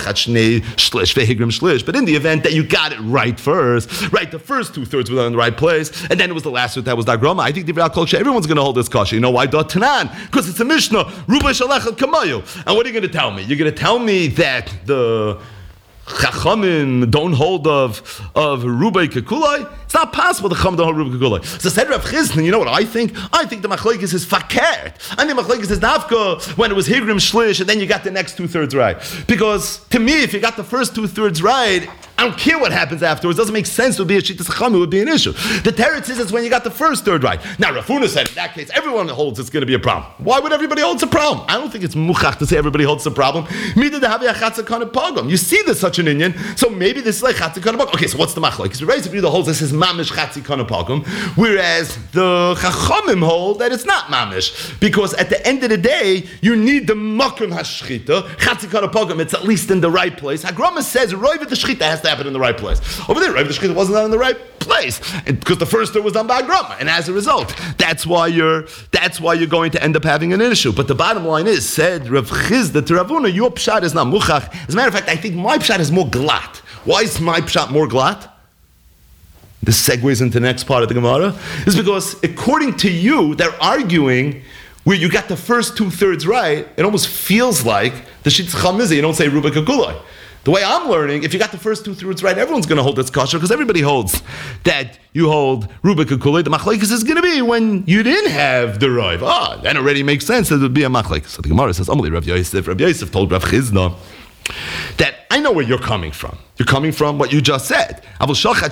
But in the event that you got it right first, right, the first two thirds were done in the right place, and then it was the last third that was dagrama. I think everyone's going to hold this kasha. You know why? Tanan, because it's a mishnah. Ruba shalach kamayu. And what are you going to tell me? You're going to tell me that the Chachamim don't hold of of Rubai Kekulai? It's not possible the Chacham don't hold Rubai Kekulai. So said Rav Chizda, you know what I think? I think the Machlokes is fakert. I think Machlokes is nafka when it was Higrim Shlish and then you got the next two thirds right. Because to me, if you got the first two thirds right, I don't care what happens afterwards. It doesn't make sense. It would be a Shittas Chacham. It would be an issue. The teretz is it's when you got the first third right. Now Rav Huna said in that case everyone holds it's going to be a problem. Why would everybody hold it's a problem? I don't think it's muchach to say everybody holds a problem. You see there's such an Indian, so maybe this is like chatzikana pagum. Okay, so what's the machlokes? Because Rav Yehuda holds this is mamish chatzikana pagum, whereas the chachamim hold that it's not mamish, because at the end of the day you need the makom hashchita chatzikana pagum. It's at least in the right place. Hagrama says roiv the shchita has to happen in the right place. Over there, roiv the shchita wasn't done in the right place because the first third was done by Hagrama, and as a result, that's why you're that's why you're going to end up having an issue. But the bottom line is, said Rav Chizda to Rav Huna, your pshat is not muchach. As a matter of fact, I think my pshat is more glat. Why is my pshat more glat? This segues into the next part of the Gemara. Is because according to you, they're arguing where you got the first two thirds right. It almost feels like the Shitz Chamizi. You don't say Ruba Kekulai. The way I'm learning, if you got the first two thirds right, everyone's going to hold it's kosher because everybody holds that you hold Ruba Kekule. The machlekes is going to be when you didn't have the Rav. Ah, that already makes sense. That would be a machlekes. So the Gemara says, Amalei Rav Yosef. Rav Yosef told Rav Chizna that I know where you're coming from. You're coming from what you just said. Right, that's why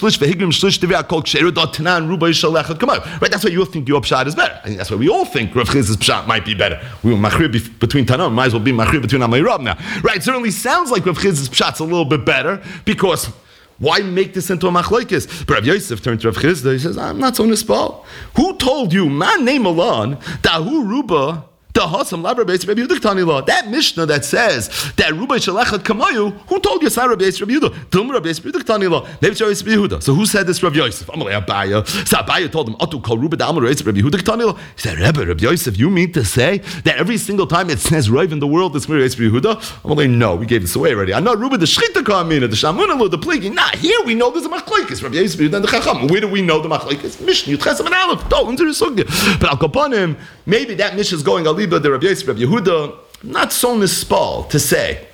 you think your pshat is better. I think that's why we all think Rav Chiz's pshat might be better. We were machrir between Tanam, might as well be machrir between Amay Rab now. Right, it certainly sounds like Rav Chiz's pshat's a little bit better because why make this into a machlokes? But Rav Yosef turned to Rav Chizda, he says, I'm not so nispal. Who told you, man name alon, dahu ruba, that Mishnah that says that Ruba Shalachat Kamayu, who told you Sarah Beis Rabbi Yehuda? Dum Rabbi Beis Tanila. Maybe Rabbi Yehuda. So who said this? Rav Yosef. Amalei Abaya. So Abaya told him, Atu kol Ruba Da'amar Rabbi Yehuda Tanila. He said, Rebbe, Rabbi Yosef, you mean to say that every single time it says Rav in the world, it's Rabbi Yehuda? Amalei, no, we gave this away already. I know Ruba the Shchita Kamina, the Shamunalo, the Pligi. Nah, here we know there's a machlokes. Rabbi Yosef and the Chacham. Where do we know the machlokes? Mishnah Yudchesam and Aleph. Don't into the sugya. But Al Kapanim, maybe that Mishnah is going Aliba the Rabbi Yosef, Rabbi Yehuda, not so nispal to say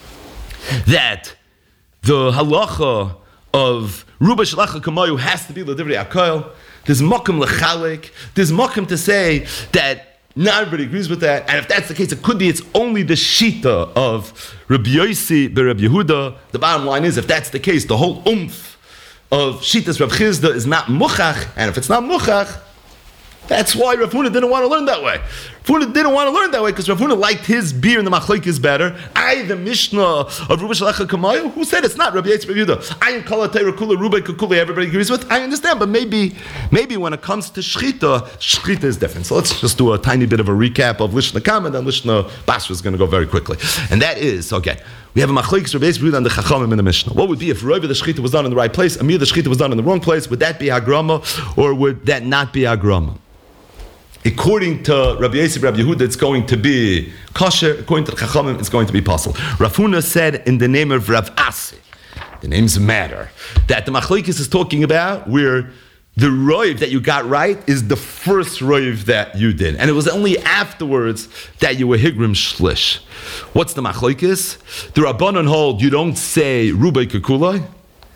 that the halacha of Ruba Shalacha Kamayu has to be l'divrei Akoil. There's mokum l'chalik. There's mokum to say that not everybody agrees with that. And if that's the case, it could be it's only the shita of Rabbi Yossi be Rabbi Yehuda. The bottom line is, if that's the case, the whole umph of shitas Rav Chizda is not muchach. And if it's not muchach, that's why Rav Huna didn't want to learn that way. Rav Huna didn't want to learn that way because Rav Huna liked his beer in the machlokes better. I, the Mishnah of Ruba Shalacha Kamayu, who said it's not Rabbi Yitzchak Rabbi Yehuda. I am Kala Teira Kula Ruba Kukule. Everybody agrees with. I understand, but maybe, maybe when it comes to shchita, shchita is different. So let's just do a tiny bit of a recap of Lishna Kam, and then Lishna Basra is going to go very quickly. And that is, so again, we have a machlokes Rabbi Yitzchak and the Chachamim in the Mishnah. What would be if Rova the shchita was done in the right place, Amir the shchita was done in the wrong place? Would that be Hagrama, or would that not be Hagrama? According to Rabbi Yosef, Rabbi Yehuda, it's going to be kosher. According to the Chachamim, it's going to be possible. Rav Huna said in the name of Rav Asi, the names matter, that the machlokes is talking about where the roiv that you got right is the first roiv that you did. And it was only afterwards that you were higrim shlish. What's the machlokes? The Rabbanon hold you don't say Rubai Kekulai.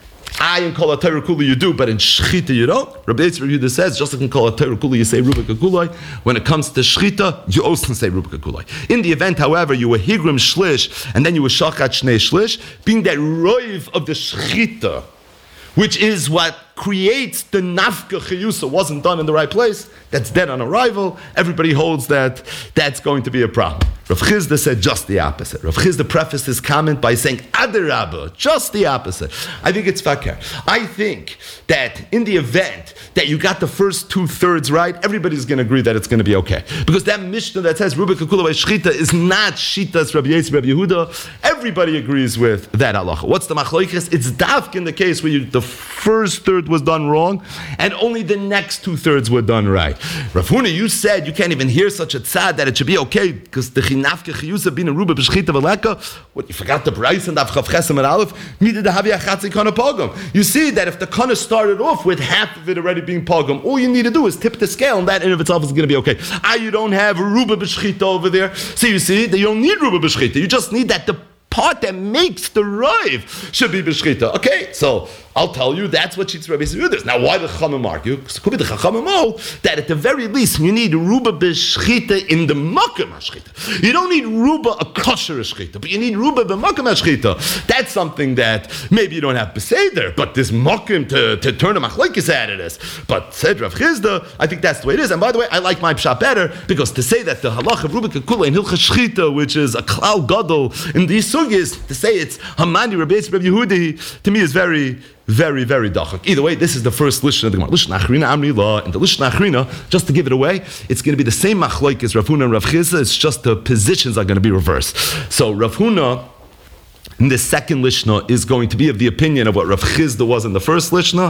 I in Kol HaTorah Kula you do, but in Shchita you don't. Rabbi Yitzchak Yehuda says, just like in Kol HaTorah Kula you say Ruba Kekulai, when it comes to Shchita, you also say Ruba Kekulai. In the event, however, you were Higrim Shlish, and then you were Shachat Shnei Shlish, being that roiv of the Shchita, which is what creates the nafka chiyusa, wasn't done in the right place, that's dead on arrival, everybody holds that that's going to be a problem. Rav Chizda said just the opposite. Rav Chizda prefaced his comment by saying, Adarabba, just the opposite. I think it's fakir. I think that in the event that you got the first two-thirds right, everybody's going to agree that it's going to be okay. Because that Mishnah that says, Ruba Kekula by Shchita is not Shitas Rabbi Yitzchak Rabbi Yehuda. Everybody agrees with that halacha. What's the machlokes? It's dafk in the case where you, the first third was done wrong, and only the next two-thirds were done right. Rav Huna, you said you can't even hear such a tzad that it should be okay, because the chinafke chiyusa bin a ruba b'shchita v'leka, what, you forgot the Bryce and the Avchav Chesem and Aleph, needed to have yachatzi kana pogum. You see that if the kana started off with half of it already being pogum, all you need to do is tip the scale, and that in of itself is going to be okay. Ah, you don't have ruba b'shchita over there, so you see that you don't need ruba b'shchita, you just need that the part that makes the roiv should be b'shchita. Okay, so I'll tell you that's what Shitz Rabbi Yehuda is. Now, why the Chachamim argue? Because it could be the Chachamim hold that at the very least you need ruba b'shchita in the makom hashchita. You don't need ruba a kosher shchita, but you need ruba b'makom hashchita. That's something that maybe you don't have beseder, but this makom to, to turn a machlokes out of this. But said Rav Chizda, I think that's the way it is. And by the way, I like my pshat better because to say that the halach of ruba kekula in hilchas shchita, which is a klal gadol in these sugis, to say it's hamani Rabbi Yitzchak Rabbi Yehudi, to me is very, very, very dachak. Either way, this is the first lishna of the Gemara. Lishna achrina amri la, and the lishna achrina, just to give it away, it's going to be the same machlokes as Rav Huna and Rav Chizda. It's just the positions are going to be reversed. So Rav Huna, in the second lishna, is going to be of the opinion of what Rav Chizda was in the first lishna,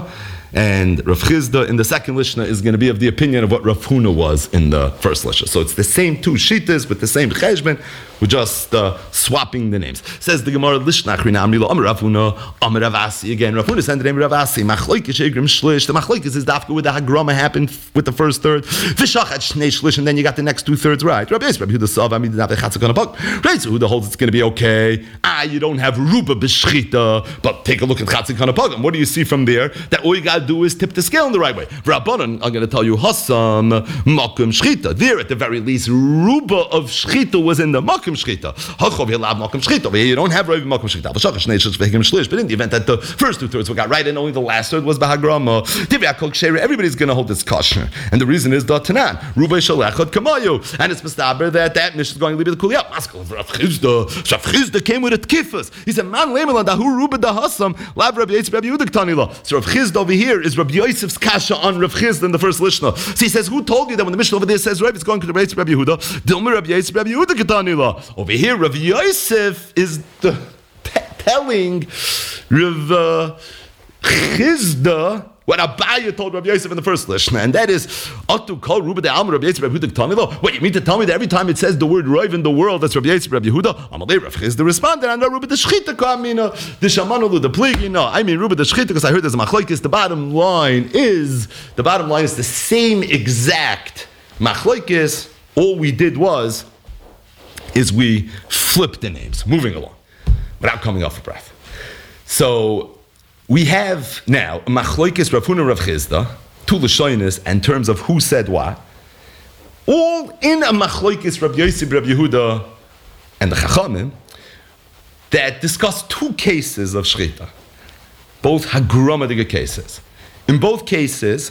And Rav Chizda in the second Lishna is going to be of the opinion of what Rav Huna was in the first Lishna. So it's the same two Shitas with the same Cheshbon, we're just uh, swapping the names. Says the Gemara, Lishna Achrina Amrila, Amr Rav Huna, Amr Rav Asi. Again, Rav Huna said the name of Rav Asi, Machloikis Egrim Shlish. The Machloikis is dafka with the Hagrama happened with the first third. Vishachat Shnei Shlish, and then you got the next two thirds right. Rabbi Yisrael, Rabbi Yehuda Sav, Amid Nave Chatzakon Apok. Right, so Yehuda holds it's going to be okay. Ah, you don't have Ruba B'Shchita, but take a look at Chatzakon Apok. What do you see from there? That all you got to do is tip the scale in the right way. Rabbanan, I'm going to tell you, Hassam, Makum Shchita. There, at the very least, Ruba of Shchita was in the Makum Shchita. Hachov Yelav Makum Shchita. You don't have Rav Makum Shchita. But in the event that the first two thirds were got right and only the last third was Bahagrama, everybody's going to hold this kosher. And the reason is the Tanan. Ruba Shalechot Kamayu. And it's Mistaber that that mission is going to be the Kuliyah. Rav Chizda. Rav Chizda came with a tkifas. He said, Man Lemela Dahu Ruba Dahasam, Lav Rabbi Yisrael Rabbi Yehuda Ktanila. So Rav Chizda over here is Rabbi Yosef's kasha on Rav Chizda in the first Lishna. So he says, who told you that when the Mishnah over there says Rav, it's going to Rabbi Yisrael Rabbi Yehuda? Dilma Rabbi Yisrael Rabbi Yehuda Ktanila. Over here, Rav Yosef is the, t- telling Rav uh, Chizda what Abaya told Rabbi Yosef in the first Lishna, and that is, Atu kol Ruba de Alma Rabbi Yosef Rabbi Yehuda Ktanilo. What, you mean to tell me that every time it says the word Rav in the world, that's Rabbi Yosef Rabbi Yehuda? Amalei Rav Chizda responded, and Ruba de Shchita kamina, the Shamanulu, the Pligi. No, I mean Ruba de Shchita, because I heard there's a Machlokes. The bottom line is, the bottom line is the same exact Machlokes. All we did was, is we flipped the names, moving along, without coming off a breath. So, we have now a Machlokes Rav Huna Rav Chizda, two Lashonis, in terms of who said what, all in a Machlokes Rav Yosef Rav Yehuda and the Chachamim, that discuss two cases of Shchita, both Hagramadige cases. In both cases,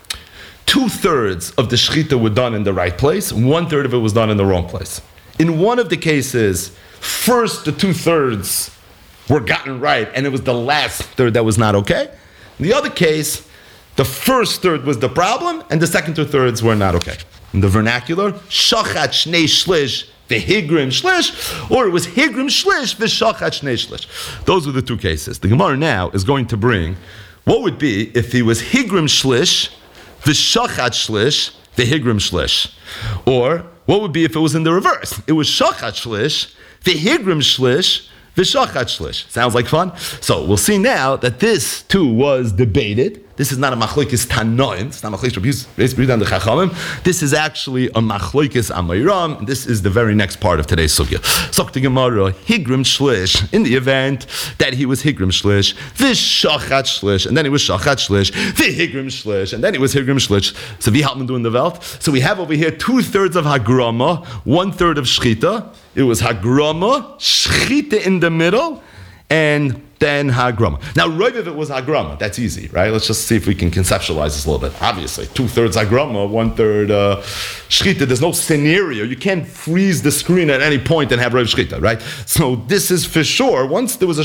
two-thirds of the Shchita were done in the right place, one-third of it was done in the wrong place. In one of the cases, first the two-thirds were gotten right, and it was the last third that was not okay. In the other case, the first third was the problem, and the second two thirds were not okay. In the vernacular, shachat shnei shlish v'higrim shlish, or it was higrim shlish v'shachat shnei shlish. Those were the two cases. The Gemara now is going to bring what would be if he was higrim shlish v'shachat shlish v'higrim shlish, or what would be if it was in the reverse? It was shachat shlish v'higrim shlish v'shachat shlish. Sounds like fun? So we'll see now that this too was debated. This is not a machlokes tanoim. It's not machlokes Rabbi and the Chachamim. This is actually a machlokes Amayram. And this is the very next part of today's sugya. Sokti Gemara, higrim shlish. In the event that he was higrim shlish, v'shachat shlish, and then he was shachat shlish, v'higrim shlish, and then he was higrim shlish. So wie hat man doing the Welt? So we have over here two thirds of hagrama, one third of shchita. It was hagrama, shchita in the middle, and then hagrama. Now, right if it was hagrama, that's easy, right? Let's just see if we can conceptualize this a little bit. Obviously, two-thirds hagrama, one-third uh, shchita. There's no scenario. You can't freeze the screen at any point and have Rav shchita, right? So this is for sure. Once there was a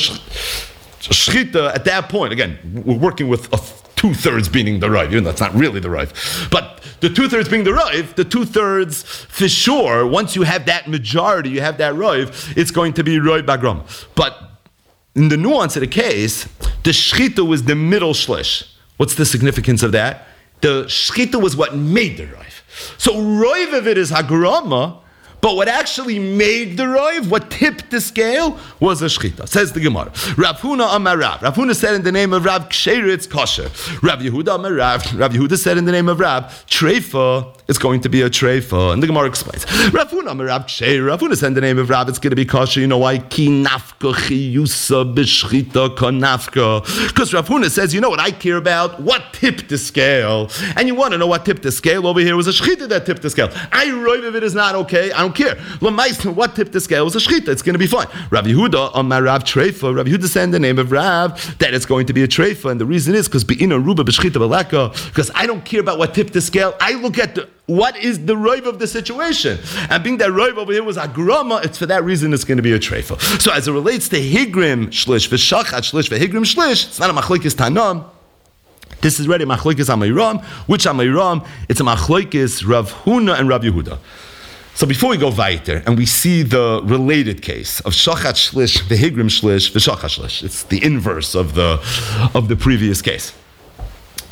shchita at that point, again, we're working with a two-thirds being the Rav, even though that's not really the Rav. But the two-thirds being the Rav, the two-thirds, for sure, once you have that majority, you have that Rav, it's going to be Rav Bagram. But in the nuance of the case, the shchita was the middle shlish. What's the significance of that? The shchita was what made the Rav. So Rav of it is hagrama, but what actually made the Rav, what tipped the scale, was a shchita. Says the Gemara. Rav Huna Amar Rav. Rav Huna said in the name of Rav, Ksheir it's kosher. Rav Yehuda Amar Rav. Rav Yehuda said in the name of Rav, Treifa, it's going to be a treifa. And the Gemara explains. Rav Huna Amar Rav Ksheir. Rav Huna said in the name of Rav, it's going to be kosher. You know why? Ki nafka chiyusa b'shchita ka nafka. Because Rav Huna says, you know what I care about? What tipped the scale? And you want to know what tipped the scale? Over here was a shchita that tipped the scale. I write if it is not okay. I don't care. L'maisa, what tipped the scale was a shchita. It's going to be fine. Rav Yehuda on my Rav treifa. Rav Yehuda said in the name of Rav that it's going to be a treifa, and the reason is because be'ina ruba b'shchita b'laka. Because I don't care about what tipped the scale. I look at the what is the roiv of the situation, and being that roiv over here was agrama, it's for that reason it's going to be a treifa. So as it relates to higrim shlish v'shachat shlish v'higrim shlish, it's not a machlokes tanam. This is ready machlokes Amayram. Which Amayram? It's a machlokes Rav Huna and Rav Yehuda. So before we go weiter, and we see the related case of shachat shlish, v'higrim shlish, v'shachat shlish. It's the inverse of the of the previous case.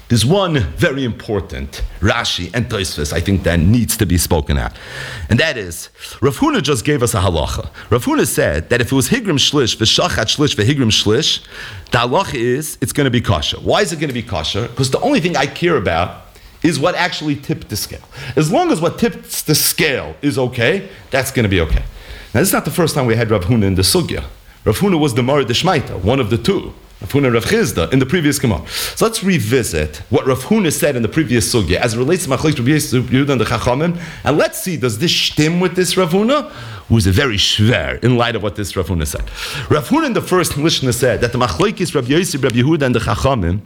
There's one very important Rashi and Tosfos I think that needs to be spoken at. And that is, Rav Huna just gave us a halacha. Rav Huna said that if it was Higrim Shlish, V'shachat Shlish, V'higrim Shlish, the halacha is, it's going to be kosher. Why is it going to be kosher? Because the only thing I care about is what actually tipped the scale. As long as what tips the scale is okay, that's going to be okay. Now, this is not the first time we had Rav Huna in the Sugya. Rav Huna was the Mara Deshmaita, one of the two. Rav Huna and Rav Chizda in the previous Gemara. So let's revisit what Rav Huna said in the previous Sugya as it relates to Machlokes Rabbi Yehuda and the Chachamim, and let's see, does this stem with this Rav Huna, who is a very shver in light of what this Rav Huna said. Rav Huna in the first Mishnah said that the Machlokes Rabbi Yosef, Rabbi Yehuda and the Chachamim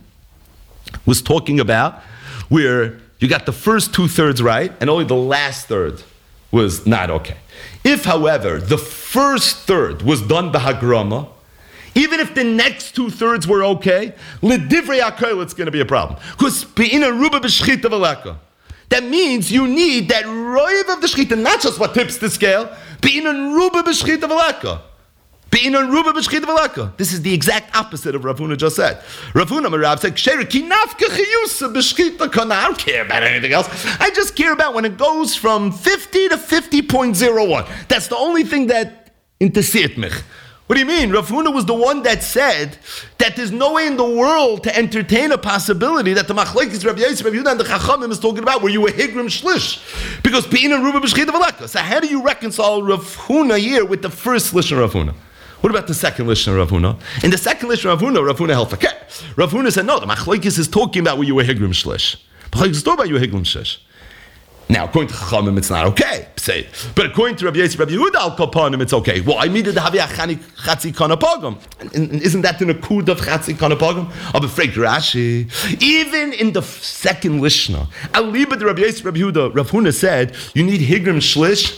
was talking about where you got the first two-thirds right, and only the last third was not okay. If, however, the first third was done b'hagrama, even if the next two-thirds were okay, l'divrei HaKol, it's going to be a problem. Because be'ina ruba b'shchita v'leka. That means you need that roiv of the shchita, not just what tips the scale, be'ina ruba b'shchita v'leka. Be'ina ruba b'shchita v'leka. This is the exact opposite of Rav Huna just said. Rav Huna Marav said, Ksheira ki nafka chiyusa b'shchita kana. I don't care about anything else. I just care about when it goes from fifty to fifty point zero one. That's the only thing that interessiert mich. What do you mean? Rav Huna was the one that said that there's no way in the world to entertain a possibility that the Machlokes Rabbi Yosef, Rabbi Yehuda, and the Chachamim is talking about where you were Higrim Shlish. Because Be'ina Ruba B'shchita v'leka. So how do you reconcile Rav Huna here with the first Lishon Rav Huna? What about the second Lishon Rav Huna? In the second Lishon Rav Huna, Rav Huna held okay. Rav Huna said, no, the Machlokes is talking about where you were Higrim Shlish. Machlokes is talking about you were Higrim Shlish. Now, according to Chachamim, it's not okay. Say, but according to Rabbi Yosef, Rabbi Yehuda al Kapanim, it's okay. Well, I needed to have a chatzi kanapagam. Isn't that in a kud of chatzi kanapagam? I'm afraid Rashi. Even in the second Lishna, Aliba the Rabbi Yosef, Rabbi Yehuda, Rav Huna said, you need higrim shlish.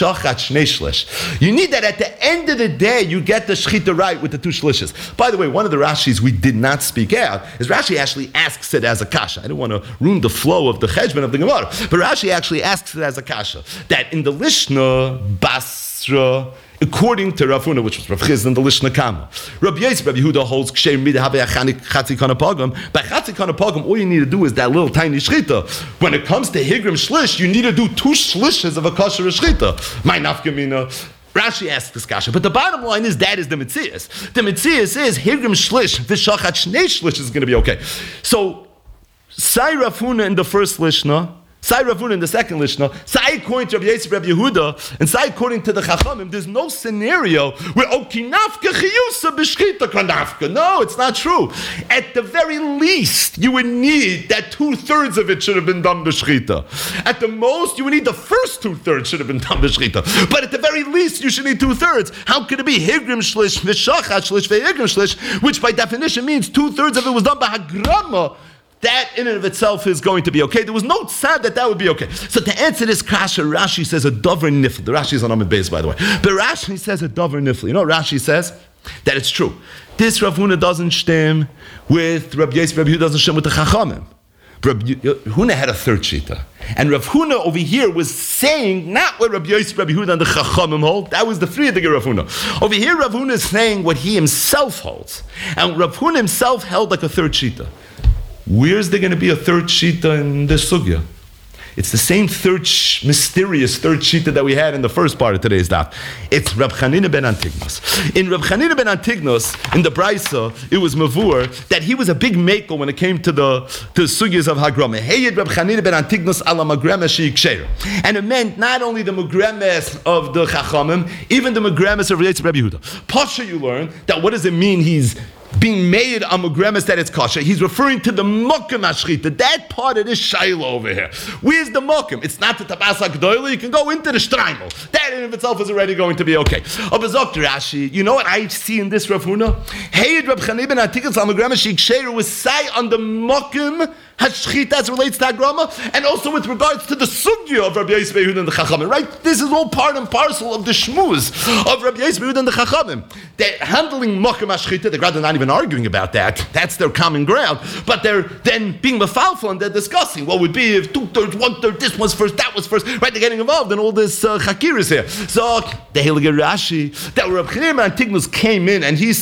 You need that at the end of the day, you get the shchita right with the two shlishes. By the way, one of the Rashis we did not speak out is Rashi actually asks it as a kasha. I don't want to ruin the flow of the cheshbon of the Gemara, but Rashi actually asks it as a kasha. That in the Lishna, Basra, according to Rav Huna, which was Rav Chizda and the Lishna Kama, Rabbi Yosef, Rabbi Yehuda holds ksheir mida have a chatzi kanapagam. By chatzi kanapagam, all you need to do is that little tiny shchita. When it comes to higrim shlish, you need to do two shlishes of a kosher shchita. My nafkamina. Rashi asks this kasha, but the bottom line is that is the mitzias. The mitzias is higrim shlish v'shachat shnei shlish is going to be okay. So, say Rav Huna in the first lishna. Sai Rav Huna in the second Lishna, Sai according to Rabbi Yosef, Rabbi Yehuda, and Sai according to the Chachamim, there's no scenario where Okinafka chiyusa b'shchita kanafka. No, it's not true. At the very least, you would need that two-thirds of it should have been done b'shchita. At the most, you would need the first two-thirds should have been done b'shchita. But at the very least, you should need two-thirds. How could it be higrim shlish, v'shachat shlish, v'higrim shlish, which by definition means two-thirds of it was done by hagrama? That in and of itself is going to be okay. There was no tzad that that would be okay. So to answer this kasha, Rashi says a dover nifl. The Rashi is on Amid Beis, by the way. But Rashi says a dover nifl. You know what Rashi says? That it's true. This Rav Huna doesn't stem with Rabbi Yosef, Rabbi Yehuda doesn't stem with the Chachamim. Rabbi Huna had a third shita. And Rav Huna over here was saying not what Rabbi Yosef, Rabbi Yehuda and the Chachamim hold. That was the three of the Rav Huna. Over here, Rav Huna is saying what he himself holds. And Rav Huna himself held like a third shita. Where's there going to be a third shita in this sugya? It's the same third, sh- mysterious third shita that we had in the first part of today's daf. It's Rab Chanina ben Antignos. In Rab Chanina ben Antignos, in the Braisa, it was mavur that he was a big makel when it came to the to sugyas of Hagrama. Heyed Rab Chanina ben Antignos ala magremes sheikshera. And it meant not only the magremes of the Chachamim, even the magremes of Rabbi Yehuda. Pasha, you learn that what does it mean he's being made on magremes that it's kosher? He's referring to the mokum ashchita. That part of this shaila over here. Where's the mokum? It's not the tabas hakdoila. You can go into the shtreimel. That in of itself is already going to be okay. Abazok Rashi, you know what I see in this Rav Huna? Hey, Rab Chanina ben Antignos al magremes sheikshera was say on the mokum hashchita as relates to Hagrama, and also with regards to the sugya of Rabbi Yosef Yehuda and the Chachamim. Right? This is all part and parcel of the shmuz of Rabbi Yosef Yehuda and the Chachamim. They're handling mokum hashchita. They're rather not even arguing about that. That's their common ground. But they're then being mafalful and they're discussing what would be if two-thirds, one-third, this was first, that was first. Right? They're getting involved in all this uh, chakiris here. So, the Heilige Rashi, that Rabbi Chanina ben Antignos came in and he said,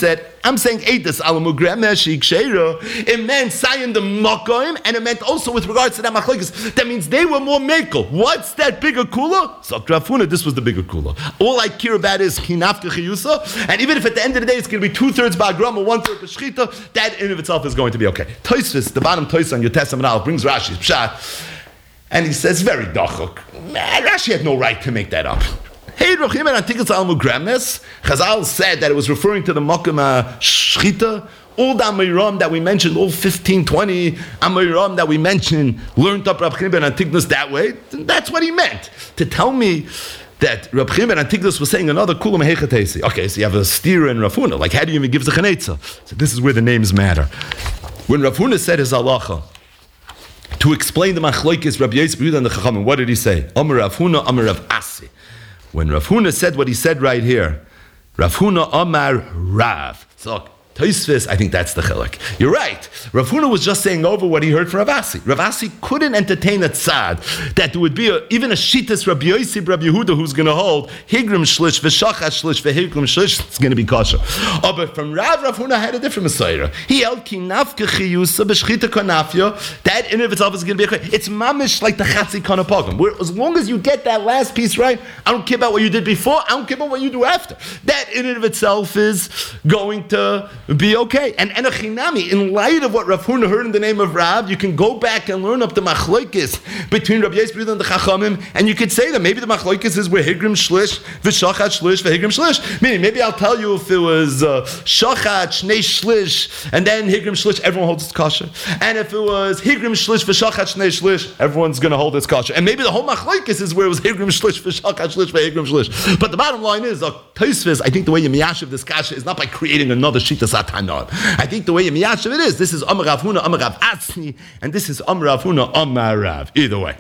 I'm saying Eidas al Mugremeshi Ksheira. It meant Sayin the Makoim, and it meant also with regards to that Machlokes. That means they were more Mekel. What's that bigger Kula? So Rav Huna, this was the bigger Kula. All I care about is Kinafka Chiyusa, and even if at the end of the day it's going to be two thirds Ba'agrama, one third B'Shchita, that in of itself is going to be okay. Tosfos, the bottom Tosfos on your Testament brings Rashi's Pshat, and he says very dachuk. Rashi had no right to make that up. Hey, Rochim and Antikas al Mugremes, Chazal said that it was referring to the Makom Shchita. All the Amiram that we mentioned, all fifteen, twenty Amiram that we mentioned, learned up Rab Chim ben Antikas that way. That's what he meant. To tell me that Rab Chim ben Antikas was saying another Kulam Hechatesi. Okay, so you have a steer and Rav Huna. Like, how do you even give the Chanetza? So this is where the names matter. When Rav Huna said his halacha, to explain the Machlokes Rabbi Yosef Yehuda and the Chachamim, what did he say? Amar Rav Huna, Amar Rav Asi. When Rav Huna said what he said right here, Rav Huna Amar Rav. So, Tosfos, I think that's the chilek. You're right. Rav Huna was just saying over what he heard from Rav Asi. Rav Asi couldn't entertain a tzad that there would be a, even a shitas Rabbi Yosef, Rabbi Yehuda who's going to hold higrim shlish v'shachat shlish v'higrim shlish. It's going to be kosher. Oh, but from Rav, Rav Huna had a different Messiah. He held kinafka chiyusa b'shchita kanafya. That in and of itself is going to be okay. It's mamish like the chatzi kanapagam. Where as long as you get that last piece right, I don't care about what you did before. I don't care about what you do after. That in and of itself is going to be okay. And Enochinami, in light of what Rav Huna heard in the name of Rav, you can go back and learn up the machlokes between Rabbi Yosef and the Chachamim, and you could say that maybe the machlokes is where higrim shlish, v'shachat shlish, v'higrim shlish. Meaning, maybe I'll tell you if it was uh, shachat, shnei shlish, and then higrim shlish, everyone holds its kosher. And if it was higrim shlish, v'shachat, shnei shlish, everyone's going to hold its kosher. And maybe the whole machlokes is where it was higrim shlish, v'shachat shlish, v'higrim shlish. But the bottom line is, uh, Tosfos, I think the way you miyashiv this kasha is not by creating another shita satan. I think the way Miyashav it is, this is Amar Rav Huna, Amar Rav Atzni, and this is Amar Rav Huna, Amar Rav. Either way.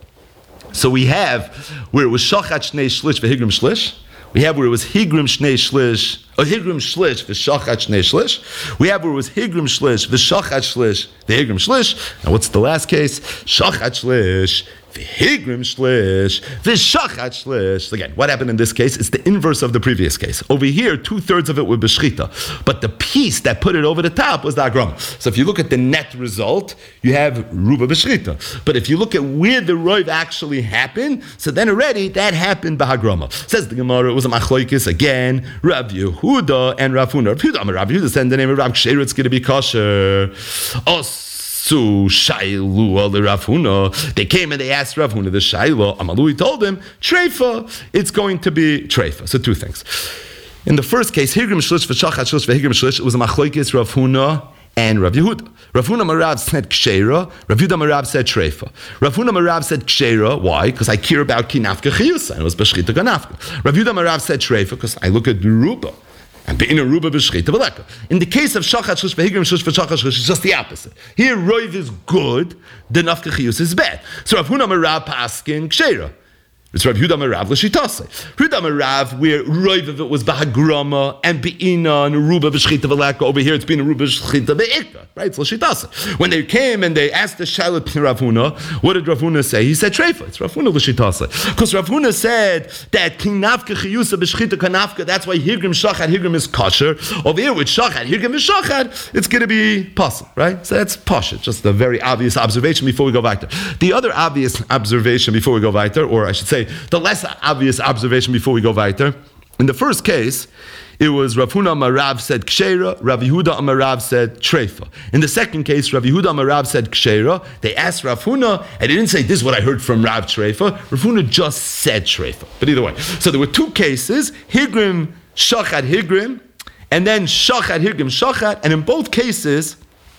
So we have where it was Shachat Shnei Shlish v'Higrim Shlish. We have where it was Higrim Shnei Shlish, or Higrim Shlish v'Shachat Shnei Shlish. We have where it was Higrim Shlish v'Shachat Shlish v'Higrim Shlish. And what's the last case? Shachat Shlish v'Higrim Shlish v'Shachat Shlish. So again, what happened in this case? It's the inverse of the previous case. Over here, two thirds of it were b'shchita, but the piece that put it over the top was the agrama. So if you look at the net result, you have ruba b'shchita. But if you look at where the roiv actually happened, so then already that happened b'hagrama. Says the Gemara, it was a machlokes again, Rav Yehuda and Rav Huna. Rav Yehuda, Rav Yehuda said in the name of Rav Ksheira, it's going to be kosher. Os So Shailu al Rav Huna. They came and they asked Rav Huna the Shailu. Amalu, he told him, Treifa, it's going to be Treifa. So two things. In the first case, Higrim Shlish v'Shachat Shlish v'Higrim Shlish, it was a machlokes Rav Huna and Rav Yehuda. Rav Huna Marav said Ksheira, Rav Yehuda Marav said Treifa. Rav Huna Marav said Ksheira, why? Because I care about Kinafka Chiyusa, and it was B'Shchita Ganafka. Rav Yehuda Marav said Treifa, because I look at Ruba. And in a ruba b'shchita v'leka. In the case of shachat shlish v'higrim shlish v'shachat shlish, it's just the opposite. Here, roiv is good, the nafka chiyus is bad. So Rav Huna Marav paskin ksheira. It's Rav Yehuda Marav l'shitase. Yehuda Marav, where roiv of it was b'hagrama and be'ina and ruba b'shchita v'leka. Over here, it's been a ruba b'shchita v'ikta. Right? It's l'shitase. When they came and they asked the shalat to Rav Huna, what did Rav Huna say? He said treifa. It's Rav Huna l'shitase. Because Rav Huna said that kinafka chiyusa b'shchita kanafka. That's why higrim shachat higrim is kosher. Over here with shachat higrim is shachat. It's going to be possible, right? So that's posh. It's just a very obvious observation before we go weiter. The other obvious observation before we go weiter, or I should say, the less obvious observation before we go weiter. In the first case, it was Rav Huna Marav said Ksheira, Rav Yehuda Marav said Treifa. In the second case, Rav Yehuda Marav said Ksheira. They asked Rav Huna, and he didn't say, this is what I heard from Rav Treifa. Rav Huna just said Treifa. But either way. So there were two cases, Higrim, Shachat, Higrim, and then Shachat, Higrim, Shachat. And in both cases,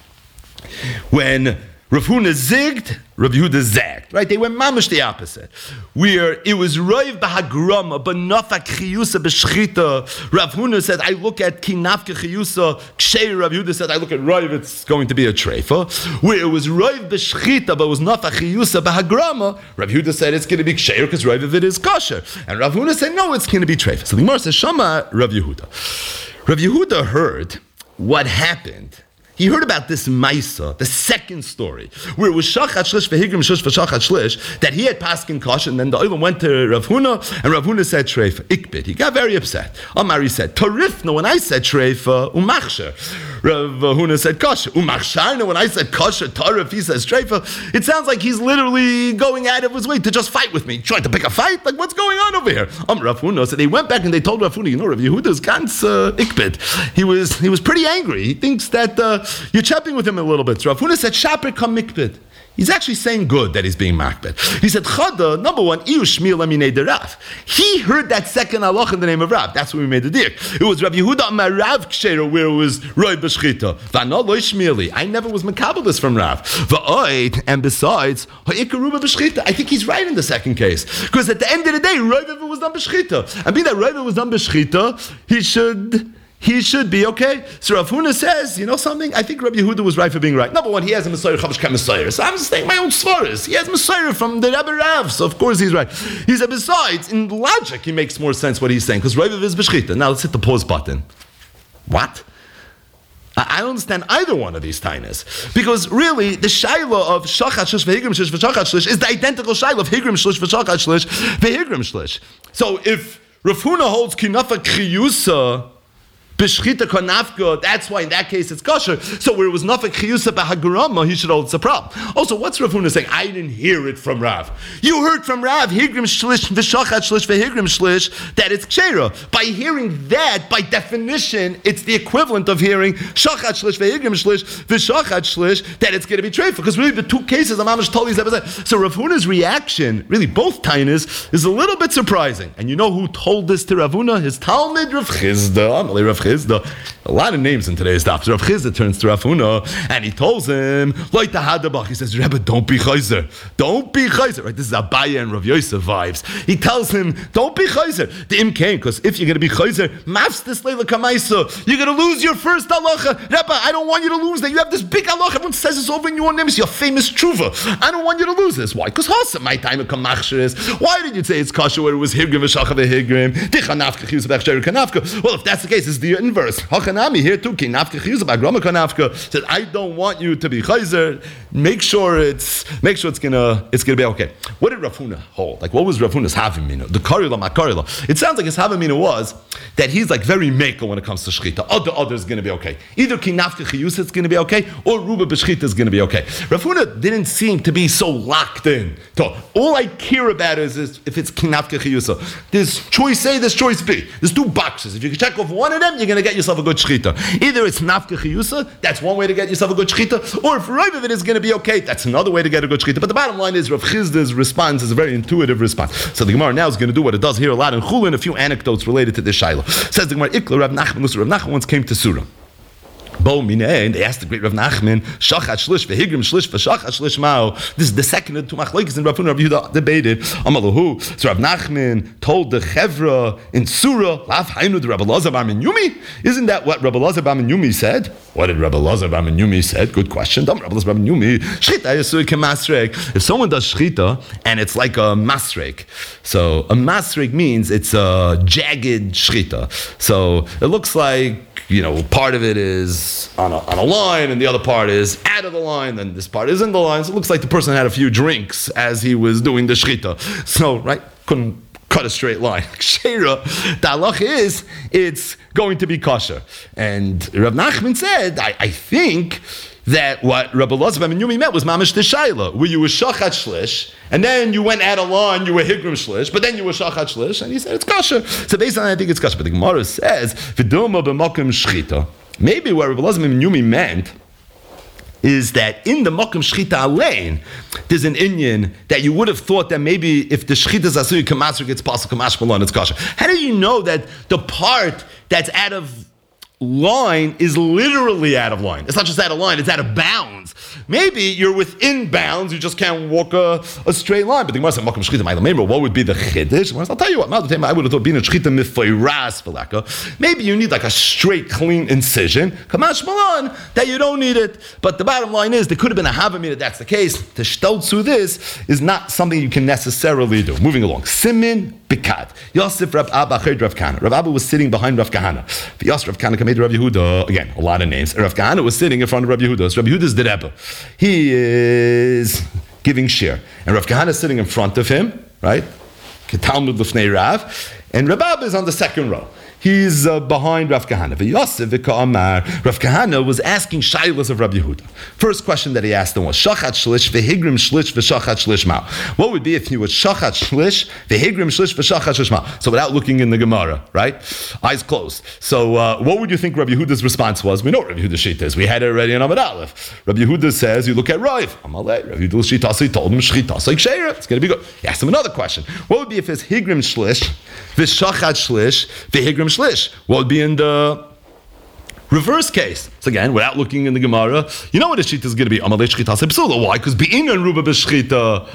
when Rav Huna zigged, Rav Yehuda zagged. Right? They went mamish the opposite. Where it was roiv b'hagrama, but nafak chiyusa b'shchita. Rav Huna said, I look at kinafka chiyusa ksheir. Rav Yehuda said, I look at roiv, it's going to be a treifa. Where it was roiv b'shchita, but it was nafak chiyusa b'hagrama. Rav Yehuda said, it's going to be ksheir because roiv of it is kosher. And Rav Huna said, no, it's going to be treifa. So the Gemara says, Shama Rav Yehuda. Rav Yehuda heard what happened he heard about this Maisa, the second story, where it was Shachat Shlish v'Higrim Shlish v'Shachat Shlish, that he had Paskin Kosh, and then the Olam went to Rav Huna, and Rav Huna said Shreifa, Ikbid. He got very upset. Amari said, Tarifna, when I said Shreifa, Umachsher. Rav Huna said Kosher. Umachsharna, when I said Kosher, Tarif, he says Shreifa. It sounds like he's literally going out of his way to just fight with me, trying to pick a fight? Like, what's going on over here? Um, Rav Huna, so they went back and they told Rav Huna, you know, Rav Yehuda's ganz uh, Ikbid. He was, he was pretty angry. He thinks that uh, you're chapping with him a little bit. So Rav Huna said, Shaper come mikbid. He's actually saying good that he's being makbid. He said, Chada, number one, Iu Shmiel Aminei de Rav. He heard that second halach in the name of Rav. That's when we made the dir. It was Rav Yehuda Amar Rav Ksheira, where it was Roy B'Shchita. V'ano Loi Shmieli. I never was makabel this from Rav. V'oid, and besides, Ha'ikar Ruba B'Shchita. I think he's right in the second case. Because at the end of the day, Roy was done B'Shchita. And being that Roy was done B'Shchita, he should... He should be okay. So Rav Huna says, you know something? I think Rabbi Yehuda was right for being right. Number one, he has a Messiah, Chavish Messiah. So I'm just saying my own svaras. He has Messiah from the Rebbe Rav, so of course he's right. He said, besides, in logic, he makes more sense what he's saying, because Rav is B'Shchita. Now let's hit the pause button. What? I don't understand either one of these tainas. Because really, the shaila of Shachat Shlish v'Higrim Shlish v'Shachat Shlish is the identical shaila of Higrim Shlish v'Shachat Shlish v'Higrim Shlish. So if Rav Huna holds Kinafa Kriyusa, B'Shchita Konafka, that's why in that case it's kosher. So where it was Nafek Chiyusa B'Hagrama, he should hold it's a problem. Also, what's Rav Huna saying? I didn't hear it from Rav. You heard from Rav, Higrim Shlish, V'Shachat Shlish, V'Higrim Shlish, that it's Kshera. By hearing that, by definition, it's the equivalent of hearing Shachat Shlish, V'Higrim Shlish, V'Shachat Shlish, that it's going to be Treifa. Because really the two cases, I'm just told you. So Rav Huna's reaction, really both tainas, is a little bit surprising. And you know who told this to Rav Huna? His Talmud, Rav Chizda. Rav Chizda. A lot of names in today's daf. Rav Chizda turns to Rav Huna and he tells him, Loi tahadabach. He says, Rebbe, don't be chayzer. Don't be chayzer. Right? This is Abaya and Rav Yosef vibes. He tells him, don't be chayzer. The im came, because if you're going to be chayzer, mafs this leila kamaisa. You're going to lose your first halacha. Rebbe, I don't want you to lose that. You have this big halacha. Everyone says this over in your name. It's your famous tshuva. I don't want you to lose this. Why? Because hasa, my time of kamachsher is. Why did you say it's kasha where it was higrim v'shacha v'higrim? Dichanafka chiyus v'echsher kanafka. Well, if that's the case, it's the inverse. Hachanami here too. Kinafka chiyus v'agrama kanafka said, I don't want you to be chayzer. Make sure it's make sure it's gonna it's gonna be okay. What did Rav Huna hold? Like, what was Rav Huna's havimina? The karila makarila. It sounds like his havimina was that he's like very makel when it comes to shchita. Other other is gonna be okay. Either kinafka chiyus is gonna be okay, or ruba b'shchita is gonna be okay. Rav Huna didn't seem to be so locked in. So all I care about is, is if it's kinafka chiyusa. There's choice A, there's choice B. There's two boxes. If you can check off one of them, you're gonna get yourself a good shchita. Either it's nafka chiyusa, that's one way to get yourself a good shchita, or if right of it is gonna be okay, that's another way to get a good shchita. But the bottom line is Rav Chizda's response is a very intuitive response. So the Gemara now is going to do what it does here a lot in Chulin, a few anecdotes related to this Shaila. Says the Gemara, Ikla Rav Nachman, Rav Nachman once came to Surah. Bo Mineh, and they asked the great Rav Nachman, Shachat Shlish, V'Higrim Shlish, V'Shachat Shlish Mao. This is the second of two machlokes, and Rav Huna Rav Yehuda debated. Amalahu. So Rav Nachman told the Chevra in Surah, Lav Hainu the Rabbi Elazar Bar Minyumi. Isn't that what Rabbi Elazar Bar Minyumi said? What did Rabbi Elazar Bar Minyumi said? Good question. Rabbi Elazar Bar Minyumi. Shchita yasur kemasrek. If someone does shchita and it's like a masrek, so a masrek means it's a jagged shchita. So it looks like, you know, part of it is on a, on a line and the other part is out of the line, then this part is in the line. So it looks like the person had a few drinks as he was doing the shchita. So, right, couldn't cut a straight line. Sheira, the halach is, it's going to be kosher. And Rav Nachman said, I, I think that what Rabbi Elazar Bar Minyumi meant was mamish t'shayla, where you were shachat shlish, and then you went out of line, you were higrim shlish, but then you were shachat shlish, and he said it's kosher. So based on that, I think it's kosher. But the Gemara says, v'duma b'makom shchita. Maybe what Rabbi Elazar Bar Minyumi meant is that in the makom shchita alein, there's an inyan that you would have thought that maybe if the shchita is asur kamasur gets possible kamash malon, it's kosher. How do you know that the part that's out of line is literally out of line? It's not just out of line, it's out of bounds. Maybe you're within bounds, you just can't walk a, a straight line. But the Gemara said, Makom Shchita Ma'ila Memra, what would be the Chiddush? I'll tell you what, I would have thought being a Shchita Mifayras Velaka, maybe you need like a straight, clean incision, Kamash Malan, that you don't need it. But the bottom line is, there could have been a Havamina that that's the case. To shtolz through this is not something you can necessarily do. Moving along. Simin Bekad. Yosef Rav Abba Chayed Rav Kahana. Rav Abba was sitting behind Rav Kahana. Yosef Rav Kahana Kamed Rav Yehuda. Again, a lot of names. Rav Kahana was sitting in front of Rav Yehuda. So Rav Yehuda is the Rebbe. He is giving shir. And Rav Kahana is sitting in front of him, right? Talmud Lufnei Rav. And Rav Abba is on the second row. He's uh, behind Rav Kahana. Yosef Amar. Rav Kahana was asking shaylos of Rabbi Yehuda. First question that he asked him was Shachat Shlish v'Higrim Shlish v'Shachat Shlish Ma'u. What would be if he was Shachat Shlish v'Higrim Shlish v'Shachat Shlish Ma'u? So without looking in the Gemara, right? Eyes closed. So uh, what would you think Rabbi Yehuda's response was? We know what Rabbi Yehuda's shita is. We had it already in Amud Aleph. Rabbi Yehuda says, you look at Rav. Amalei. Rabbi Yehuda's shita, so he told him shchita like sheira. It's going to be good. He asked him another question. What would be if his Higrim Shlish v'Shachat Shlish v'Higrim Shlish? What would be in the reverse case? So again, without looking in the Gemara, you know what the shita is going to be. Amalei shchita sepsula. Why? Because be'inan ruba b'shchita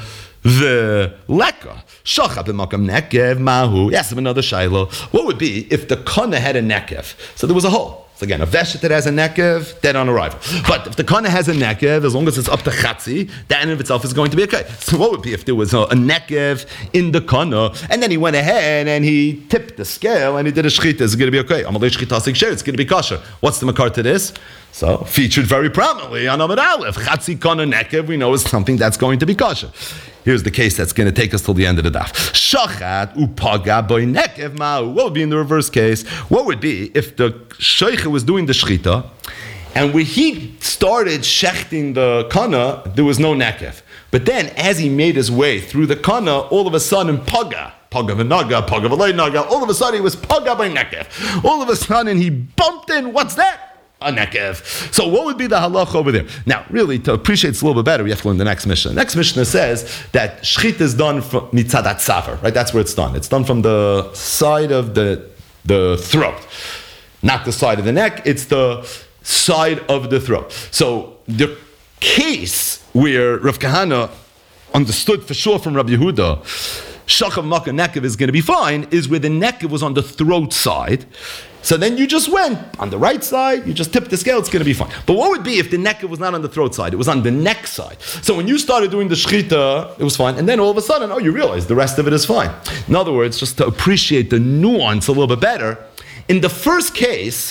the leka shachat b'makam nekev mahu. Yes, another shaila. What would be if the kana had a nekev? So there was a hole. So again, a veshet that has a nekev, dead on arrival. But if the kana has a nekev, as long as it's up to chatzi, that in of itself is going to be okay. So what would be if there was a, a nekev in the kana, and then he went ahead and he tipped the scale and he did a shchita? It's going to be okay. Amalei shchita sik it's going to be kosher. What's the makar to this? So featured very prominently on Amud Aleph. Chatzi kana nekev, we know is something that's going to be kosher. Here's the case that's going to take us till the end of the daf. Shachat upaga boy nekev ma'u. What would be in the reverse case? What would be if the sheikh was doing the shchita, and when he started shechting the kana, there was no nekev. But then, as he made his way through the kana, all of a sudden, paga, paga v'naga, paga v'lay naga, all of a sudden he was paga by nekev. All of a sudden he bumped in. What's that? A nekev. So what would be the halacha over there? Now, really, to appreciate it a little bit better, we have to learn the next Mishnah. The next Mishnah says that shchit is done from mitzadat savar, right? That's where it's done. It's done from the side of the the throat, not the side of the neck. It's the side of the throat. So the case where Rav Kahana understood for sure from Rabbi Yehuda, shachav maka nekev is going to be fine, is where the nekev was on the throat side. So then you just went on the right side, you just tipped the scale, it's going to be fine. But what would be if the nekev was not on the throat side, it was on the neck side? So when you started doing the shchita, it was fine, and then all of a sudden, oh, you realize the rest of it is fine. In other words, just to appreciate the nuance a little bit better, in the first case,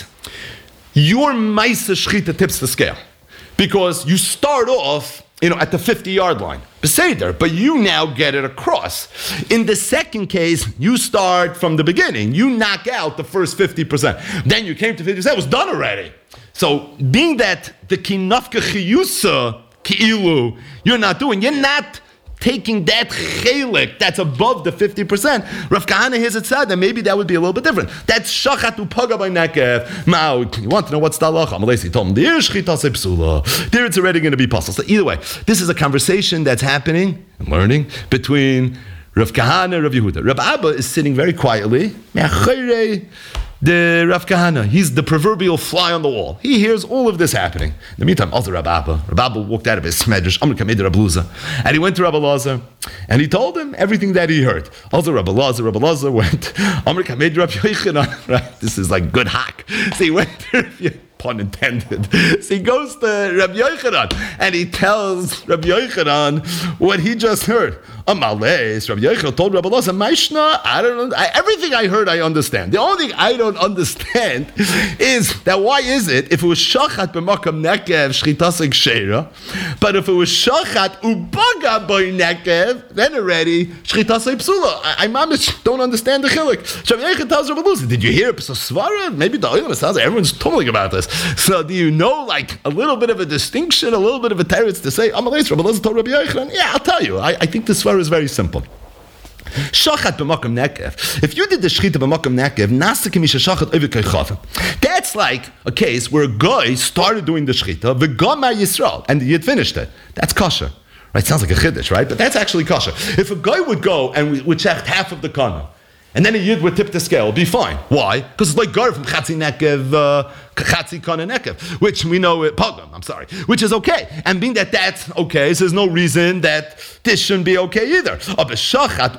your maisa shchita tips the scale. Because you start off, you know, at the fifty-yard line. Beseder, but you now get it across. In the second case, you start from the beginning. You knock out the first fifty percent. Then you came to fifty percent. It was done already. So, being that the kinafka chiyusa ki'ilu, you're not doing, you're not taking that chelik that's above the fifty percent. Rav Kahana hears it said that maybe that would be a little bit different. That's shachat upaga by nekev. Now, you want to know what's the halacha? Amalei told him, there There it's already going to be possible. So either way, this is a conversation that's happening and learning between Rav Kahana and Rav Yehuda. Rav Abba is sitting very quietly. The Rav Kahana, he's the proverbial fly on the wall. He hears all of this happening. In the meantime, also Rav Abba, Rav Abba walked out of his medrash, Amr Kamed Rav Luza, and he went to Rav Elazar, and he told him everything that he heard. Also Rav Elazar, Rav Elazar went, Amr Kamed Rav Yochanan, right? This is like good hack. So he went to Rav pun intended. So he goes to Rabbi Yochanan and he tells Rabbi Yochanan what he just heard. Amalei, Rabbi Yochanan told Rabbi Elazar, Maishna, I don't know, I, everything I heard I understand. The only thing I don't understand is that why is it if it was shachat b'makam nekev shchitasik sheira, but if it was shachat ubaga by nekev, then already shchitasik psula. I, I mamish don't understand the chiluk. Rabbi Yochanan tells Rabbi Elazar, did you hear Svara? Maybe the Olam sounds like everyone's tumbling about this. So do you know like a little bit of a distinction, a little bit of a teretz to say, Amalei, Rabbi Elazar told Rabbi Yochanan? Yeah, I'll tell you. I, I think this svara is very simple. Shachat b'makam nekev. If you did the shchita b'makam nekev, nasikim isha shachat over kaychavim. That's like a case where a guy started doing the shchita, v'gama Yisrael, and he had finished it. That's kosher. Right? Sounds like a chiddush, right? But that's actually kosher. If a guy would go and would check half of the kana, and then a yid would tip the scale, it'll be fine. Why? Because it's like gar from chatzi nekev, uh, chatzi kana nekev, which we know it pogam. I'm sorry, which is okay. And being that that's okay, so there's no reason that this shouldn't be okay either. But if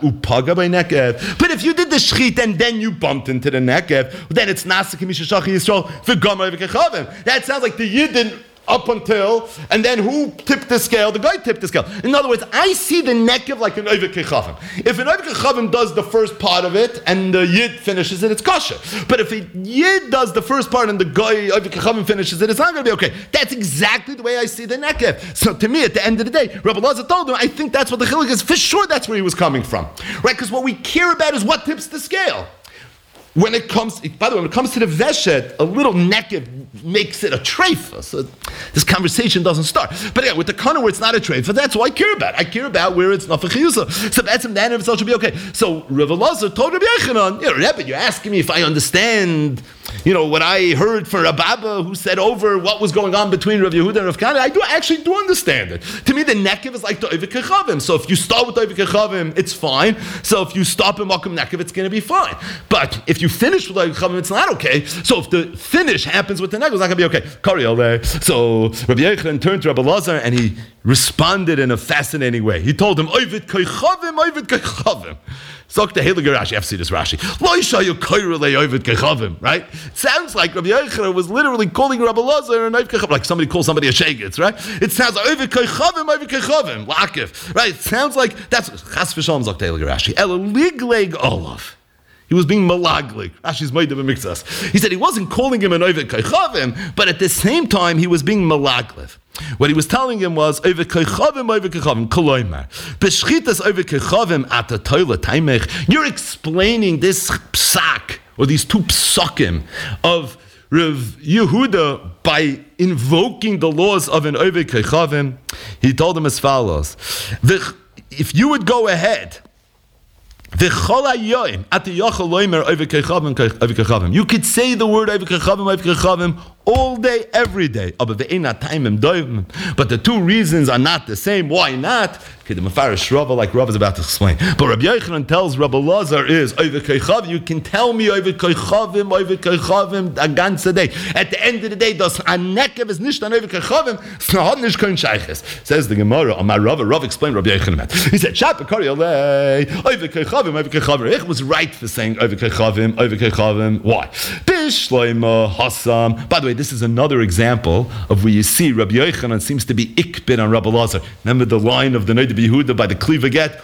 you did the shchit and then you bumped into the nekev, then it's nasikim yishachach yisrael v'gamar v'kechavim. That sounds like the yid didn't up until, and then who tipped the scale? The guy tipped the scale. In other words, I see the nekev like an Oivik Kechavim. If an Oivik Kechavim does the first part of it and the Yid finishes it, it's kosher. But if a Yid does the first part and the guy Oivik Kechavim finishes it, it's not going to be okay. That's exactly the way I see the nekev. So to me, at the end of the day, Rabbi Lazar told him, I think that's what the chiluk is. For sure, that's where he was coming from, right? Because what we care about is what tips the scale. When it comes, by the way, when it comes to the veshet, a little nekev makes it a treifa. So this conversation doesn't start. But again, with the kana where it's not a treifa, that's what I care about. I care about where it's not for chiyusa. So that's him. That in itself should be okay. So Rav Elazar told Rabbi Yochanan, yeah, Rebbe, you're asking me if I understand, you know, what I heard from Rababa who said over what was going on between Rav Yehuda and Rav Kana. I do I actually do understand it. To me, the nekev is like the Oivik Kechavim. So if you start with the Oivik Kechavim, it's fine. So if you stop in Makom Nekev, it's going to be fine. But if you finish with the Oivik Kechavim, it's not okay. So if the finish happens with the nekev, it's not going to be okay. Kariel. So Rabbi Yochanan turned to Rabbi Elazar and he responded in a fascinating way. He told him, Oivik Kechavim, Oivik Kechavim. Zok the Heilige Rashi. You have to see this Rashi. Right? It sounds like Rabbi Yochanan was literally calling Rabbi Elazar an Oivik Kechavim, like somebody calls somebody a shegitz, right? It sounds like Oivik Kechavim, Oivik Kechavim, Lakif, right? It sounds like that's Chas v'Shalom Zok the Heilige Rashi. El ligleg olav. He was being malaglik. Rashi's made of a mixas. He said he wasn't calling him an Oivik Kechavim, but at the same time he was being malaglik. What he was telling him was Oivik Kechavim, Oivik Kechavim, Koloimer. B'shchitas Oivik Kechavim at the toilet taimech. You're explaining this psak or these two psakim of Rav Yehuda by invoking the laws of an Oivik Kechavim. He told him as follows: if you would go ahead. You could say the word all day, every day. But the two reasons are not the same. Why not? Okay, the Mefarish Rava, like Rava is about to explain. But Rabbi Yochanan tells Rabbi Elazar is, you can tell me At the end of the day, das Anekev is nicht an Oivik Kechavim, es hat nicht kein Sheiches. Says the Gemara, Amar Rava, Rava explained Rabbi Yochanan. He said, Shat Bekari Alei, Oivik Kechavim, Oivik Kechavim. Ich was right for saying Oivik Kechavim, Oivik Kechavim. Why? Bishleima Hassam. By the way, this is another example of where you see Rabbi Yochanan seems to be ikbid on Rabbi Elazar. Remember the line of the Noda B'Yehuda by the Kliva Get?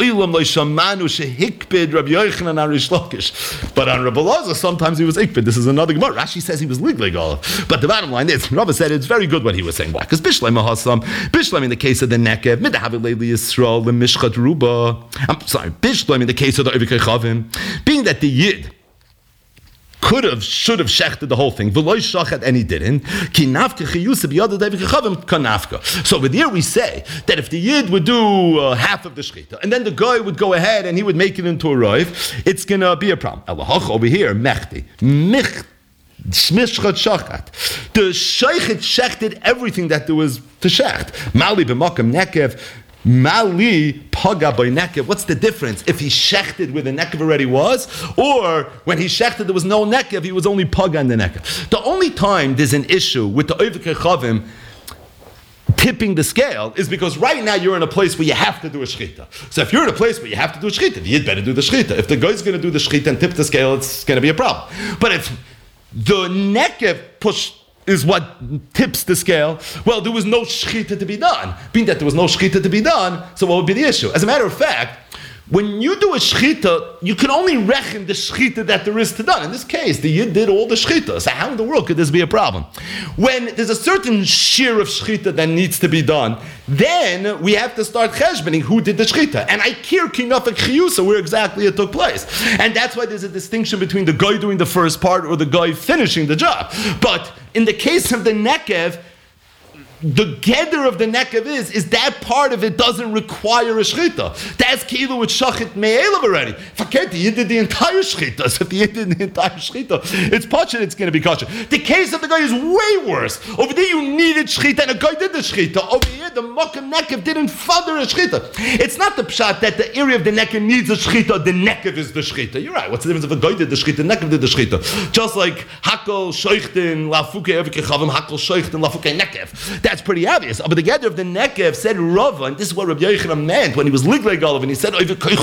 But on Rabbi Elazar, sometimes he was ikbid. This is another Gemara. Rashi says he was liglig all. But the bottom line is, Rabbi said it's very good what he was saying. Why? Because Bishleim Hassam, Bishleim in the case of the Nekev, Midahavilei Yisrael, Lemishchat Ruba. I'm sorry, Bishleim in the case of the Oivik Kechavim, being that the Yid could have, should have shechted the whole thing. And he didn't. So over there we say that if the Yid would do uh, half of the shechita, and then the guy would go ahead and he would make it into a roiv, it's going to be a problem. Over here, mechti. Mich. The sheichet shechted everything that there was to shecht. Mali b'makam nekev. Mali paga by nekev. What's the difference? If he shechted where the nekev already was, or when he shechted there was no nekev, he was only paga on the nekev. The only time there's an issue with the Oivik Kechavim tipping the scale is because right now you're in a place where you have to do a shechita. So if you're in a place where you have to do a shechita, you'd better do the shechita. If the guy's going to do the shechita and tip the scale, it's going to be a problem. But if the nekev push is what tips the scale, well, there was no shechita to be done. Being that there was no shechita to be done, so what would be the issue? As a matter of fact, when you do a shechita, you can only reckon the shechita that there is to done. In this case, the Yid did all the shechita. So how in the world could this be a problem? When there's a certain shear of shechita that needs to be done, then we have to start cheshboning who did the shechita. And I care kinafek chiyusa where exactly it took place. And that's why there's a distinction between the guy doing the first part or the guy finishing the job. But in the case of the nekev, the gather of the nekev is, is that part of it doesn't require a shechita. That's kilo with shachit me'elav already. Forget the Yid did the entire shechita. So if the Yid did the entire shechita, it's pachit, it's going to be kosher. The case of the guy is way worse. Over there you needed shechita and a guy did the shechita. Over here the makam nekev didn't further a shechita. It's not the pshat that the area of the nekev needs a shechita, the nekev is the shechita. You're right. What's the difference if a guy did the shechita, the nekev did the shechita? Just like hakol shoichtin lafuke Oivik Kechavim, hakol shoichtin lafuke nekev. That's pretty obvious. But the gather of the nekev said Rava, and this is what Rabbi Yochanan meant when he was ligleg olav, and he said Oivik Kechavim, Oivik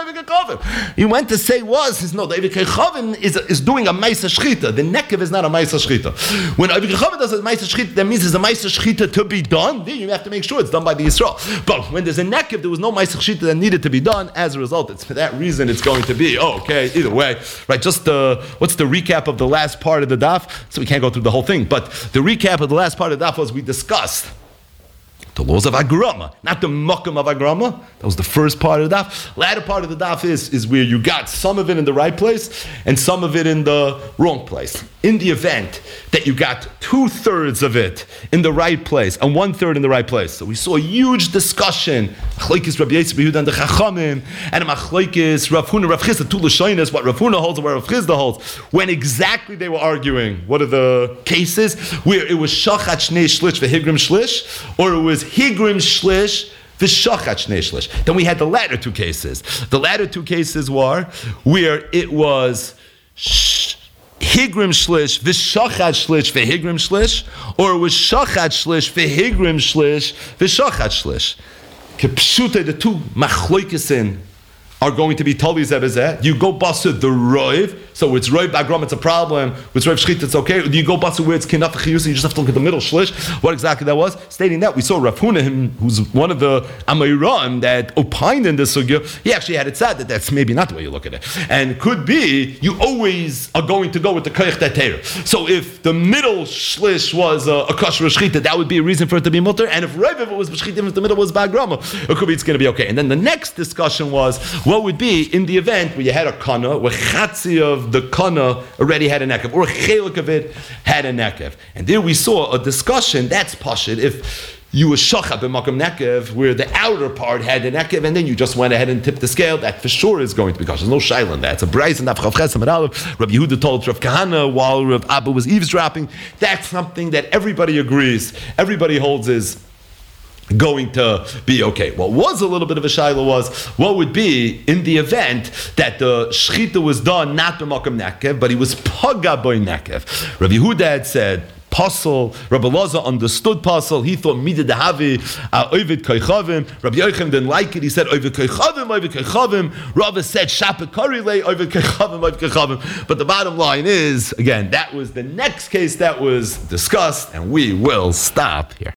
Oivik Kechavim. He went to say was, his, no, the Oivik Kechavim is, is doing a Maisa Shchita. The Nekev is not a Maisa Shchita. When Oivik Kechavim does a Maisa Shchita, that means there's a Maisa Shchita to be done. Then you have to make sure it's done by the Yisrael. But when there's a Nekev, there was no Maisa Shchita that needed to be done. As a result, it's for that reason it's going to be, oh, okay, either way. Right, just uh, what's the recap of the last part of the daf? So we can't go through the whole thing, but the recap of the last part of the daf was we discussed the laws of Agrama, not the Mokum of Agrama. That was the first part of the daf. Latter part of the daf is, is where you got some of it in the right place and some of it in the wrong place. In the event that you got two-thirds of it in the right place and one-third in the right place. So we saw a huge discussion. Machlokes Rabbi Yosef Yehuda and the Chachamim, and Machlokes Rav Huna, Rav Chisda, two Lashonos, what Rav Huna holds and what Rav Chisda holds. When exactly they were arguing, what are the cases? Where it was Shachat Shnei Shlish v'Higrim Shlish, or it was Higrim Shlish v'Shachat Shnei Shlish. Then we had the latter two cases. The latter two cases were where it was sh- Higrim Shlish v'Shachat Shlish v'Higrim Shlish, or it was Shachat Shlish v'Higrim Shlish v'Shachat Shlish. Kepshute, the two machloikesin are going to be totally zebezeh. You go basu the roiv, so it's roiv bagram, it's a problem. With roiv shchit, it's okay. Do you go basu where it's kinaf chiyus, you just have to look at the middle shlish? What exactly that was? Stating that we saw Rav Huna, him, who's one of the Amayram that opined in this sugya. He actually had it said that that's maybe not the way you look at it, and could be you always are going to go with the koyach teter. So if the middle shlish was a, a kosher shchita, that would be a reason for it to be mutter. And if roiv if it was shchita, if the middle was bagrama, it could be it's going to be okay. And then the next discussion was, what would be in the event where you had a kana, where chatzi of the kana already had a nekev, or a chelik of it had a nekev. And there we saw a discussion, that's pashut, if you were shachab in makam nekev, where the outer part had a nekev, and then you just went ahead and tipped the scale, that for sure is going to be kosher. There's no shaila in that. It's a bryce and Chav Ches Amud Aleph. Rabbi Yehuda told Rav Kahana while Rav Abba was eavesdropping. That's something that everybody agrees, everybody holds is going to be okay. What was a little bit of a shaila was, what would be in the event that the shchita was done not b'makam nekev, but he was paga boy nekev. Rabbi Yehuda had said Pasal, Rabbi Loza understood Pasal, he thought Mida Dehavi, Ovid Koichavim, Rabbi Yochanan didn't like it, he said Ovid Koichavim, Ovid Koichavim, Rabbi said Shapet Korile, Ovid Koichavim, Ovid Koichavim. But the bottom line is, again, that was the next case that was discussed, and we will stop here.